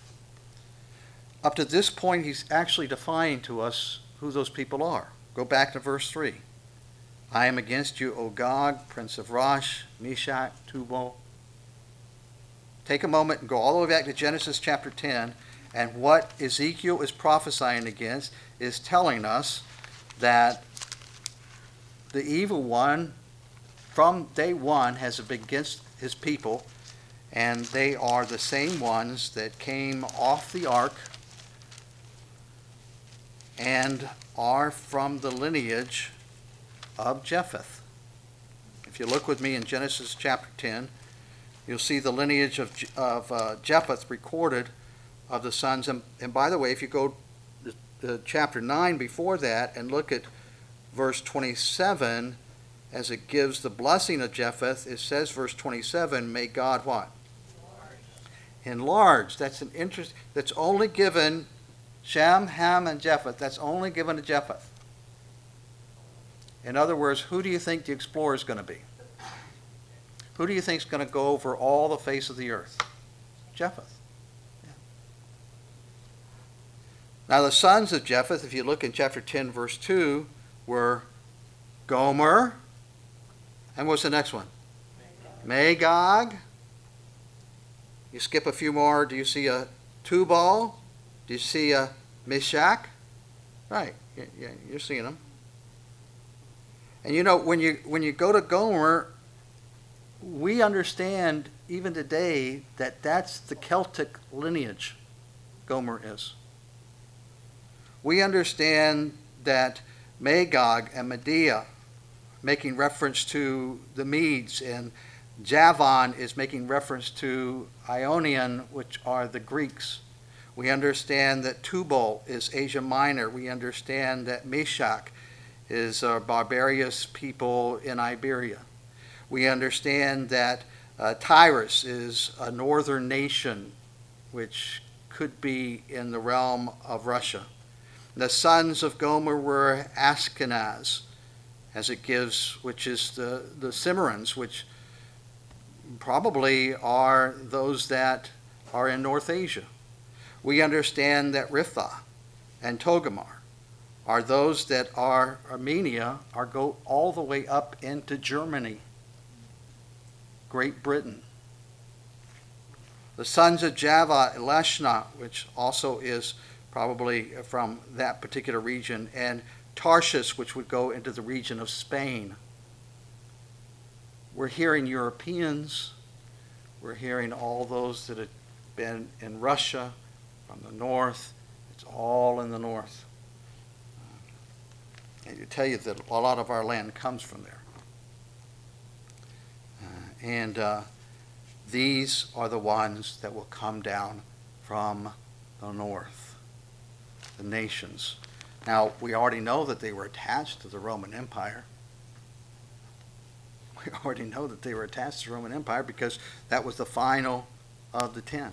Up to this point, he's actually defining to us who those people are. Go back to verse three. I am against you, O Gog, prince of Rosh, Meshach, Tubal. Take a moment and go all the way back to Genesis chapter ten, and what Ezekiel is prophesying against is telling us that the evil one from day one has been against his people, and they are the same ones that came off the ark and are from the lineage of Japheth. If you look with me in Genesis chapter ten, you'll see the lineage of, of uh, Japheth recorded of the sons. And, and by the way, if you go to, to chapter nine before that and look at verse twenty-seven, as it gives the blessing of Japheth, it says, verse twenty-seven, may God what? Enlarge. Enlarge. That's an interest. That's only given Shem, Ham, and Japheth. That's only given to Japheth. In other words, who do you think the explorer is going to be? Who do you think is going to go over all the face of the earth? Japheth. Yeah. Now the sons of Japheth, if you look in chapter ten, verse two, were Gomer, and what's the next one? Magog. Magog. You skip a few more. Do you see a Tubal? Do you see a Meshach? Right. Yeah, you're seeing them. And you know, when you when you go to Gomer, we understand even today that that's the Celtic lineage. Gomer is. We understand that Magog and Medea, making reference to the Medes, and Javan is making reference to Ionian, which are the Greeks. We understand that Tubal is Asia Minor. We understand that Meshach is a barbarous people in Iberia. We understand that uh, Tyrus is a northern nation, which could be in the realm of Russia. The sons of Gomer were Ashkenaz, as it gives, which is the, the Cimmerians, which probably are those that are in North Asia. We understand that Riphtah and Togarmah are those that are Armenia, are go all the way up into Germany, Great Britain. The sons of Java, Elishna, which also is probably from that particular region, and Tarshish, which would go into the region of Spain. We're hearing Europeans. We're hearing all those that have been in Russia from the north. It's all in the north. And you tell you that a lot of our land comes from there. Uh, and uh, these are the ones that will come down from the north, the nations. Now, we already know that they were attached to the Roman Empire. We already know that they were attached to the Roman Empire because that was the final of the ten.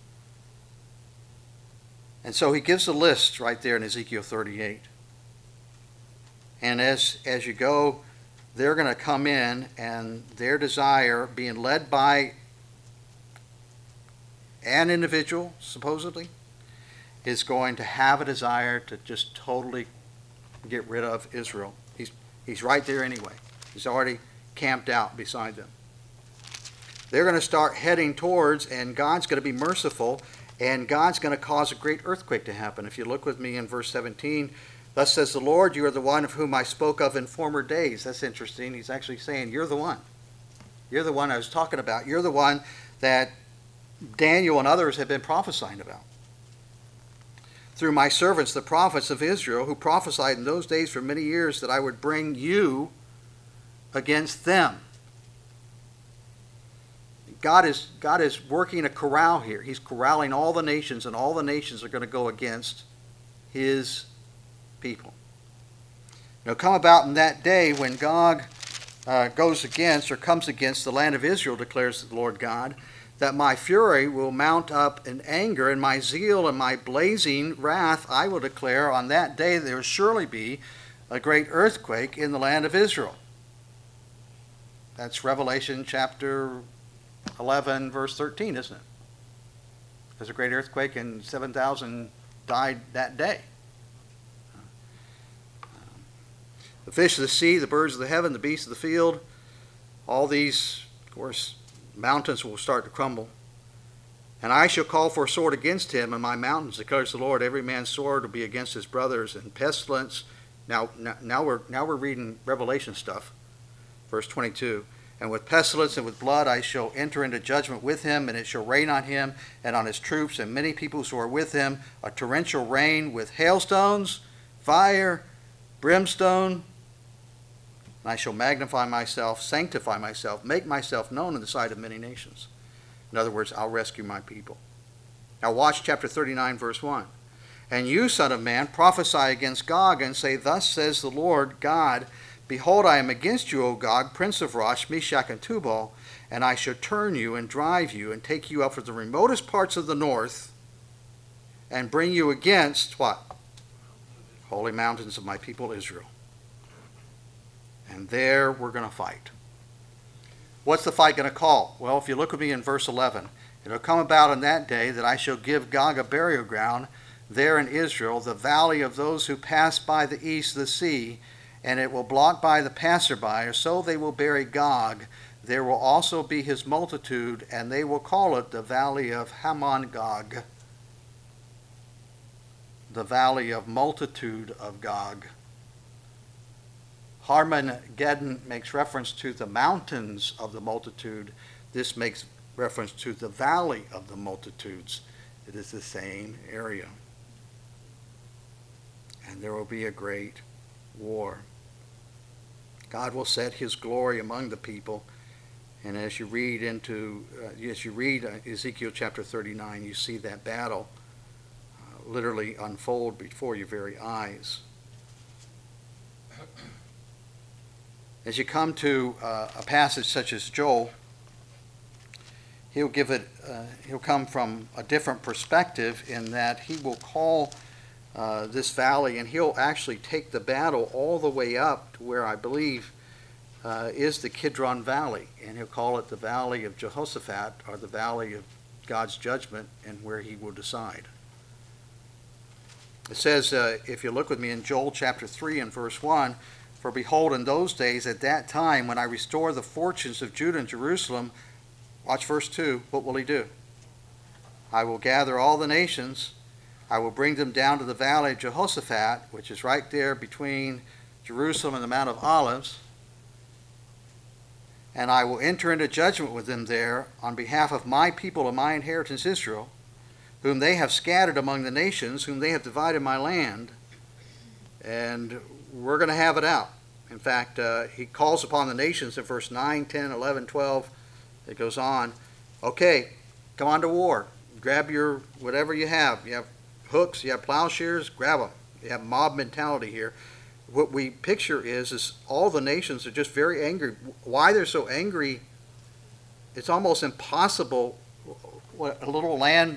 And so he gives a list right there in Ezekiel thirty-eight. And as, as you go, they're going to come in, and their desire, being led by an individual, supposedly, is going to have a desire to just totally get rid of Israel. He's, he's right there anyway. He's already camped out beside them. They're going to start heading towards, and God's going to be merciful, and God's going to cause a great earthquake to happen. If you look with me in verse seventeen, thus says the Lord, you are the one of whom I spoke of in former days. That's interesting. He's actually saying, you're the one. You're the one I was talking about. You're the one that Daniel and others have been prophesying about. Through my servants, the prophets of Israel, who prophesied in those days for many years that I would bring you against them. God is, God is working a corral here. He's corralling all the nations, and all the nations are going to go against his people. It'll come about in that day when Gog uh, goes against or comes against the land of Israel, declares the Lord God, that my fury will mount up in anger, and my zeal and my blazing wrath I will declare. On that day there will surely be a great earthquake in the land of Israel. That's Revelation chapter eleven, verse thirteen, isn't it? There's a great earthquake and seven thousand died that day. The fish of the sea, the birds of the heaven, the beasts of the field, all these, of course, mountains will start to crumble. And I shall call for a sword against him, and my mountains, declares the Lord. Every man's sword will be against his brothers, and pestilence. Now, now, now we're now we're reading Revelation stuff. Verse twenty-two. And with pestilence and with blood I shall enter into judgment with him, and it shall rain on him and on his troops and many peoples who are with him, a torrential rain with hailstones, fire, brimstone. And I shall magnify myself, sanctify myself, make myself known in the sight of many nations. In other words, I'll rescue my people. Now watch chapter thirty-nine, verse one. And you, son of man, prophesy against Gog, and say, Thus says the Lord God, Behold, I am against you, O Gog, prince of Rosh, Meshach, and Tubal, and I shall turn you and drive you and take you up from the remotest parts of the north and bring you against, what? Holy mountains of my people Israel. And there we're going to fight. What's the fight going to call? Well, if you look with me in verse eleven, it'll come about in that day that I shall give Gog a burial ground there in Israel, the valley of those who pass by the east of the sea, and it will block by the passerby, so they will bury Gog. There will also be his multitude, and they will call it the valley of Hamon Gog, the valley of multitude of Gog. Harmageddon makes reference to the mountains of the multitude. This makes reference to the valley of the multitudes. It is the same area. And there will be a great war. God will set his glory among the people. And as you read into, uh, as you read Ezekiel chapter thirty-nine, you see that battle uh, literally unfold before your very eyes. As you come to uh, a passage such as Joel, he'll give it. Uh, he'll come from a different perspective in that he will call uh, this valley, and he'll actually take the battle all the way up to where I believe uh, is the Kidron Valley, and he'll call it the Valley of Jehoshaphat, or the Valley of God's judgment, and where he will decide. It says, uh, if you look with me in Joel chapter three and verse one. For behold, in those days, at that time, when I restore the fortunes of Judah and Jerusalem, watch verse two, what will he do? I will gather all the nations, I will bring them down to the valley of Jehoshaphat, which is right there between Jerusalem and the Mount of Olives, and I will enter into judgment with them there on behalf of my people and my inheritance Israel, whom they have scattered among the nations, whom they have divided my land, and we're going to have it out. In fact, uh, he calls upon the nations in verse nine, ten, eleven, twelve. It goes on. Okay, come on to war. Grab your whatever you have. You have hooks, you have plowshares, grab them. You have mob mentality here. What we picture is, is all the nations are just very angry. Why they're so angry, it's almost impossible. What, a little land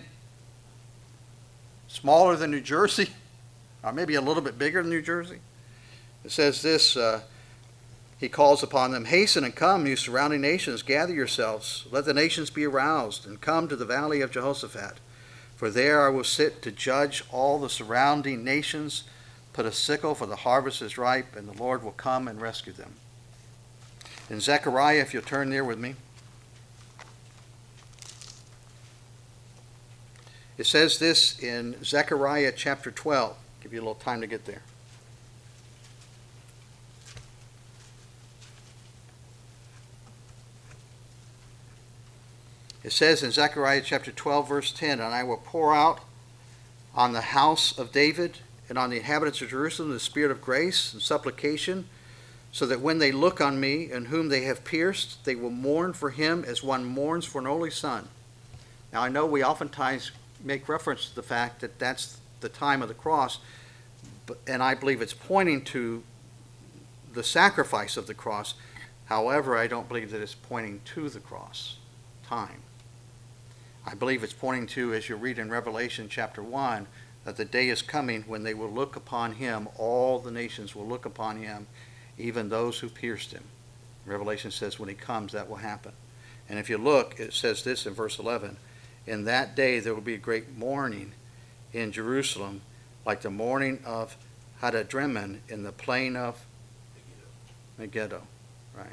smaller than New Jersey, or maybe a little bit bigger than New Jersey. It says this, uh, he calls upon them, Hasten and come, you surrounding nations, gather yourselves. Let the nations be aroused, and come to the valley of Jehoshaphat. For there I will sit to judge all the surrounding nations. Put a sickle, for the harvest is ripe, and the Lord will come and rescue them. In Zechariah, if you'll turn there with me. It says this in Zechariah chapter twelve. I'll give you a little time to get there. It says in Zechariah chapter twelve, verse ten, And I will pour out on the house of David and on the inhabitants of Jerusalem the spirit of grace and supplication, so that when they look on me, and whom they have pierced, they will mourn for him as one mourns for an only son. Now I know we oftentimes make reference to the fact that that's the time of the cross, but, and I believe it's pointing to the sacrifice of the cross. However, I don't believe that it's pointing to the cross time. I believe it's pointing to, as you read in Revelation chapter one, that the day is coming when they will look upon him, all the nations will look upon him, even those who pierced him. Revelation says when he comes, that will happen. And if you look, it says this in verse eleven, in that day there will be a great mourning in Jerusalem, like the mourning of Hadadrimmon in the plain of Megiddo, right?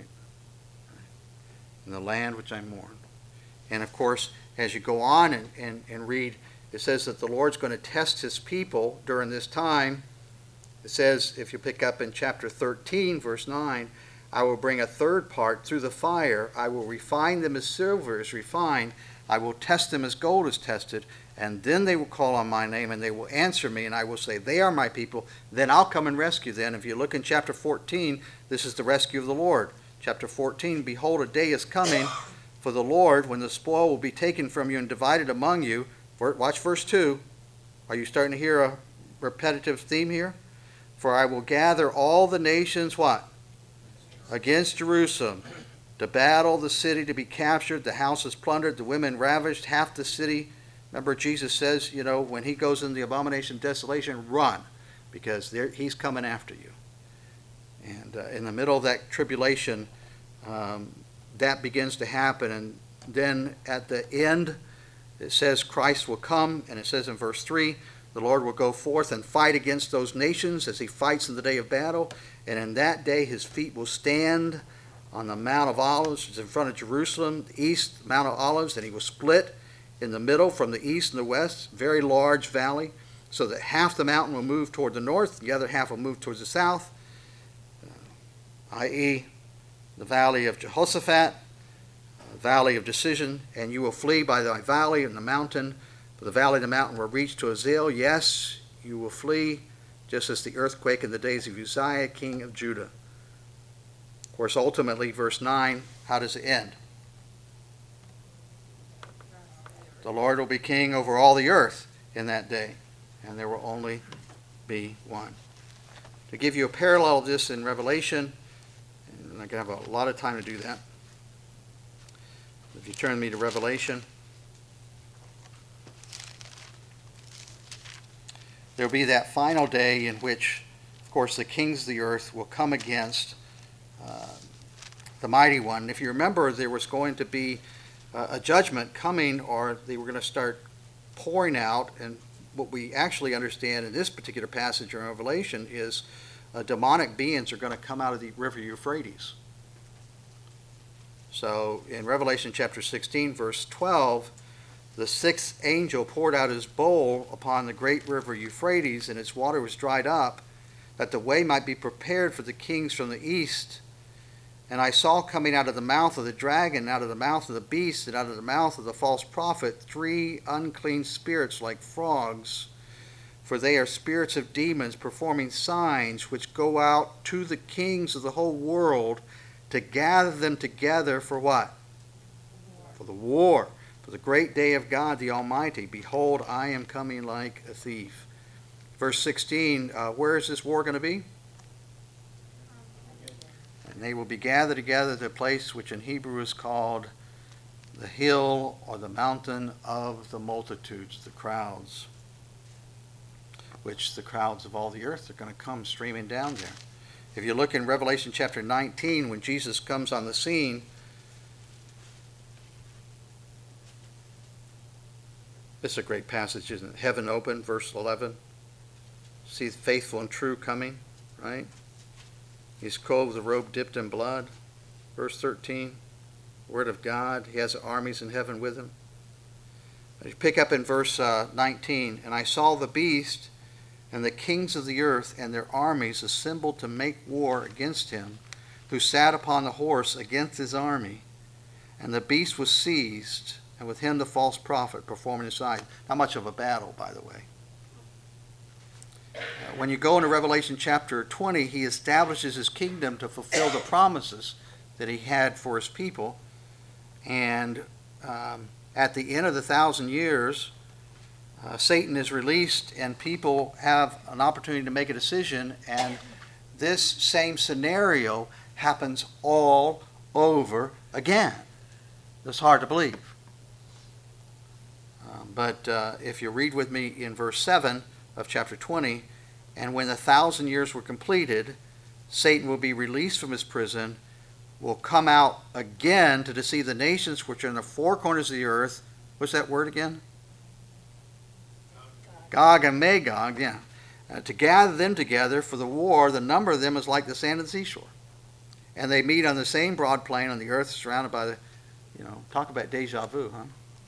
In the land which I mourn. And of course, as you go on and, and, and read, it says that the Lord's going to test his people during this time. It says, if you pick up in chapter thirteen, verse nine, I will bring a third part through the fire. I will refine them as silver is refined. I will test them as gold is tested. And then they will call on my name and they will answer me. And I will say, they are my people. Then I'll come and rescue them. If you look in chapter fourteen, this is the rescue of the Lord. Chapter fourteen, behold, a day is coming for the Lord when the spoil will be taken from you and divided among you. Watch verse two. Are you starting to hear a repetitive theme here? For I will gather all the nations, what? Against Jerusalem, to battle, the city to be captured, the houses plundered, the women ravished, half the city. Remember, Jesus says, you know, when he goes in the abomination of desolation, run, because there, he's coming after you. And uh, in the middle of that tribulation, um, that begins to happen. And then at the end, it says Christ will come, and it says in verse three, the Lord will go forth and fight against those nations as he fights in the day of battle. And in that day his feet will stand on the Mount of Olives, which is in front of Jerusalem, the east, Mount of Olives, and he will split in the middle from the east and the west, very large valley, so that half the mountain will move toward the north, the other half will move towards the south, uh, that is the valley of Jehoshaphat, the valley of decision, and you will flee by the valley and the mountain. For the valley and the mountain will reach to Azal. Yes, you will flee, just as the earthquake in the days of Uzziah, king of Judah. Of course, ultimately, verse nine, how does it end? The Lord will be king over all the earth in that day, and there will only be one. To give you a parallel of this in Revelation, and I'm going to have a lot of time to do that. If you turn me to Revelation, there will be that final day in which, of course, the kings of the earth will come against uh, the mighty one. If you remember, there was going to be uh, a judgment coming, or they were going to start pouring out. And what we actually understand in this particular passage in Revelation is uh, demonic beings are going to come out of the river Euphrates. So in Revelation chapter sixteen, verse twelve, the sixth angel poured out his bowl upon the great river Euphrates, and its water was dried up, that the way might be prepared for the kings from the east. And I saw coming out of the mouth of the dragon, out of the mouth of the beast, and out of the mouth of the false prophet, three unclean spirits like frogs, for they are spirits of demons, performing signs, which go out to the kings of the whole world to gather them together for what? For the war. For the great day of God the Almighty. Behold, I am coming like a thief. Verse sixteen, uh, where is this war going to be? And they will be gathered together to a place which in Hebrew is called the hill or the mountain of the multitudes, the crowds, which the crowds of all the earth are going to come streaming down there. If you look in Revelation chapter nineteen, when Jesus comes on the scene, this is a great passage, isn't it? Heaven open, verse eleven. See the faithful and true coming, right? He's clothed with a robe dipped in blood. Verse thirteen, Word of God. He has armies in heaven with him. If you pick up in verse uh, nineteen, and I saw the beast and the kings of the earth and their armies assembled to make war against him, who sat upon the horse against his army. And the beast was seized, and with him the false prophet performing his sign. Not much of a battle, by the way. Uh, when you go into Revelation chapter twenty, he establishes his kingdom to fulfill the promises that he had for his people. And um, at the end of the thousand years, uh, Satan is released, and people have an opportunity to make a decision, and this same scenario happens all over again. It's hard to believe. Um, but uh, if you read with me in verse seven of chapter twenty, and when the thousand years were completed, Satan will be released from his prison, will come out again to deceive the nations which are in the four corners of the earth. What's that word again? Gog and Magog, yeah. Uh, to gather them together for the war, the number of them is like the sand of the seashore. And they meet on the same broad plain on the earth, surrounded by the, you know, talk about deja vu, huh?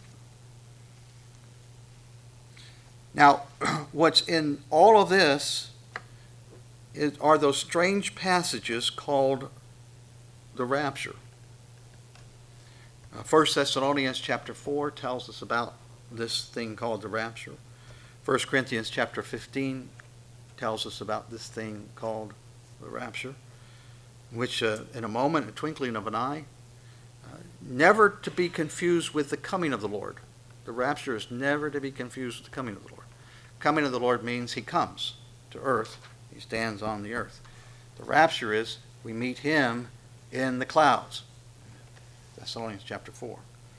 Now, what's in all of this is, are those strange passages called the rapture. Uh, First Thessalonians chapter four tells us about this thing called the rapture. First Corinthians chapter fifteen tells us about this thing called the rapture, which uh, in a moment, a twinkling of an eye, uh, never to be confused with the coming of the Lord. The rapture is never to be confused with the coming of the Lord. Coming of the Lord means he comes to earth. He stands on the earth. The rapture is we meet him in the clouds. Thessalonians chapter four.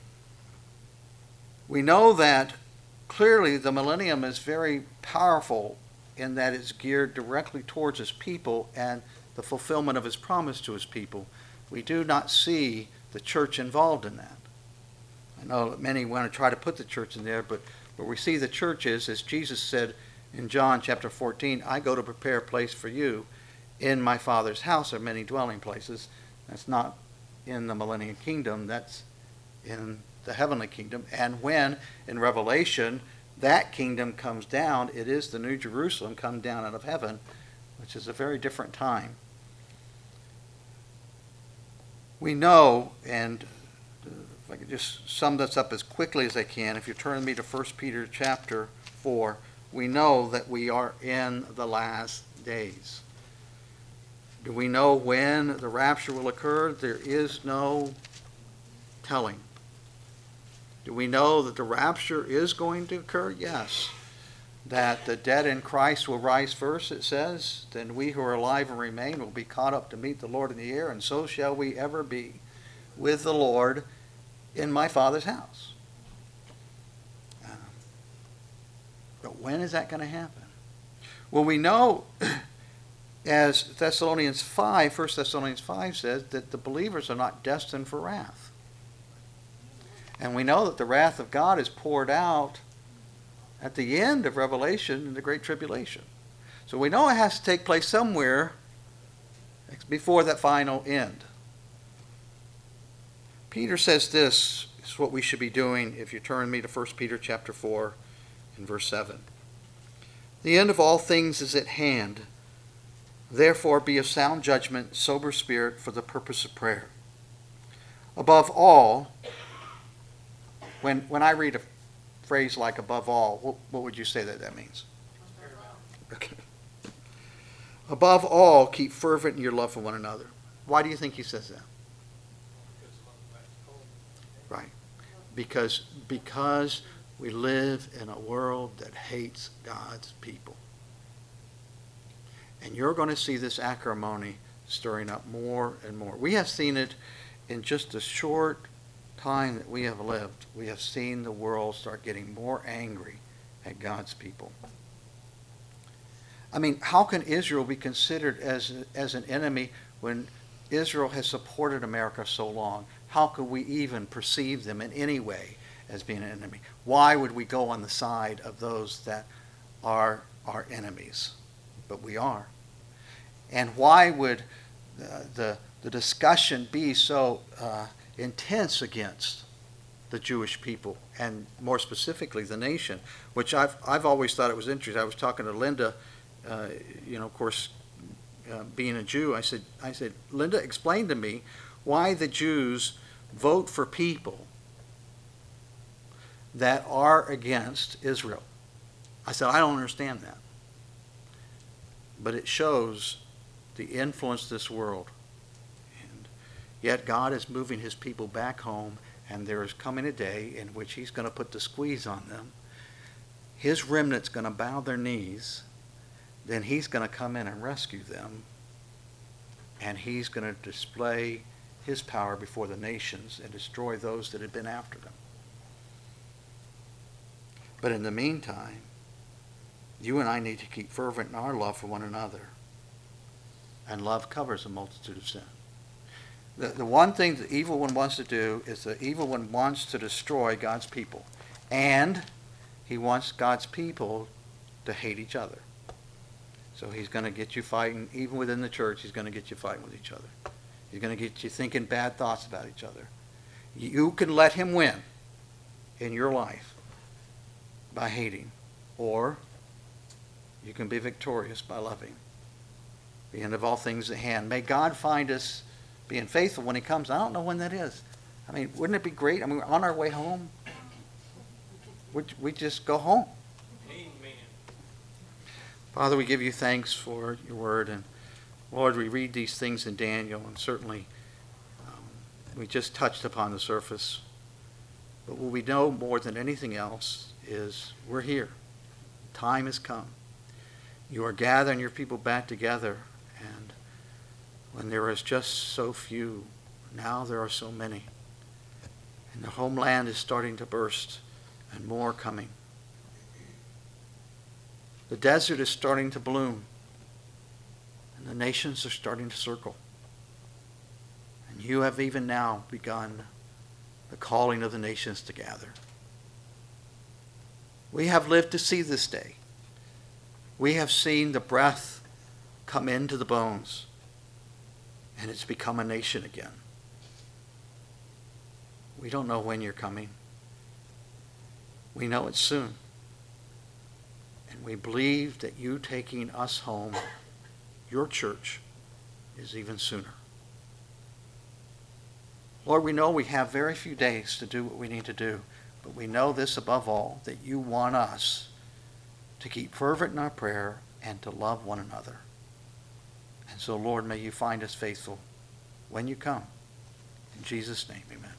We know that clearly the millennium is very powerful in that it's geared directly towards his people and the fulfillment of his promise to his people. We do not see the church involved in that. I know that many want to try to put the church in there, but where we see the church is, as Jesus said in John chapter fourteen, I go to prepare a place for you. In my Father's house are many dwelling places. That's not in the millennium kingdom, that's in the heavenly kingdom. And when, in Revelation, that kingdom comes down, it is the New Jerusalem come down out of heaven, which is a very different time. We know, and if I could just sum this up as quickly as I can, if you turn me to First Peter chapter four, we know that we are in the last days. Do we know when the rapture will occur? There is no telling. Do we know that the rapture is going to occur? Yes. That the dead in Christ will rise first, it says. Then we who are alive and remain will be caught up to meet the Lord in the air, and so shall we ever be with the Lord in my Father's house. Uh, but when is that going to happen? Well, we know, as Thessalonians five, First Thessalonians five says, that the believers are not destined for wrath. And we know that the wrath of God is poured out at the end of Revelation in the Great Tribulation. So we know it has to take place somewhere before that final end. Peter says this is what we should be doing if you turn me to First Peter chapter four and verse seven. The end of all things is at hand. Therefore be of sound judgment, sober spirit, for the purpose of prayer. Above all, when when I read a phrase like above all, what, what would you say that that means? Okay. Above all, keep fervent in your love for one another. Why do you think he says that? Right. Because, because we live in a world that hates God's people. And you're going to see this acrimony stirring up more and more. We have seen it in just a short time that we have lived. We have seen the world start getting more angry at God's people. I mean, how can Israel be considered as, as an enemy when Israel has supported America so long? How could we even perceive them in any way as being an enemy? Why would we go on the side of those that are our enemies? But we are. And why would uh, the, the discussion be so uh, intense against the Jewish people, and more specifically the nation, which I've, I've always thought it was interesting. I was talking to Linda, uh, you know, of course, uh, being a Jew, I said, I said, Linda, explain to me why the Jews vote for people that are against Israel. I said, I don't understand that. But it shows the influence of this world. And yet God is moving his people back home, and there is coming a day in which he's going to put the squeeze on them. His remnant's going to bow their knees. Then he's going to come in and rescue them. and he's going to display his power before the nations and destroy those that had been after them. But in the meantime, you and I need to keep fervent in our love for one another. And love covers a multitude of sin. The, the one thing the evil one wants to do is the evil one wants to destroy God's people. And he wants God's people to hate each other. So he's going to get you fighting, even within the church, he's going to get you fighting with each other. He's going to get you thinking bad thoughts about each other. You can let him win in your life by hating, or you can be victorious by loving. The end of all things at hand. May God find us being faithful when he comes. I don't know when that is. I mean, wouldn't it be great? I mean, we're on our way home. We we just go home. Amen. Father, we give you thanks for your word. And Lord, we read these things in Daniel, and certainly um, we just touched upon the surface. But what we know more than anything else is we're here. Time has come. You are gathering your people back together. And when there was just so few, now there are so many. And the homeland is starting to burst, and more coming. The desert is starting to bloom, and the nations are starting to circle. And you have even now begun the calling of the nations to gather. We have lived to see this day. We have seen the breath come into the bones, and it's become a nation again. We don't know when you're coming. We know it's soon. And we believe that you taking us home, your church, is even sooner. Lord, we know we have very few days to do what we need to do, but we know this above all, that you want us to keep fervent in our prayer and to love one another. And so, Lord, may you find us faithful when you come. In Jesus' name, amen.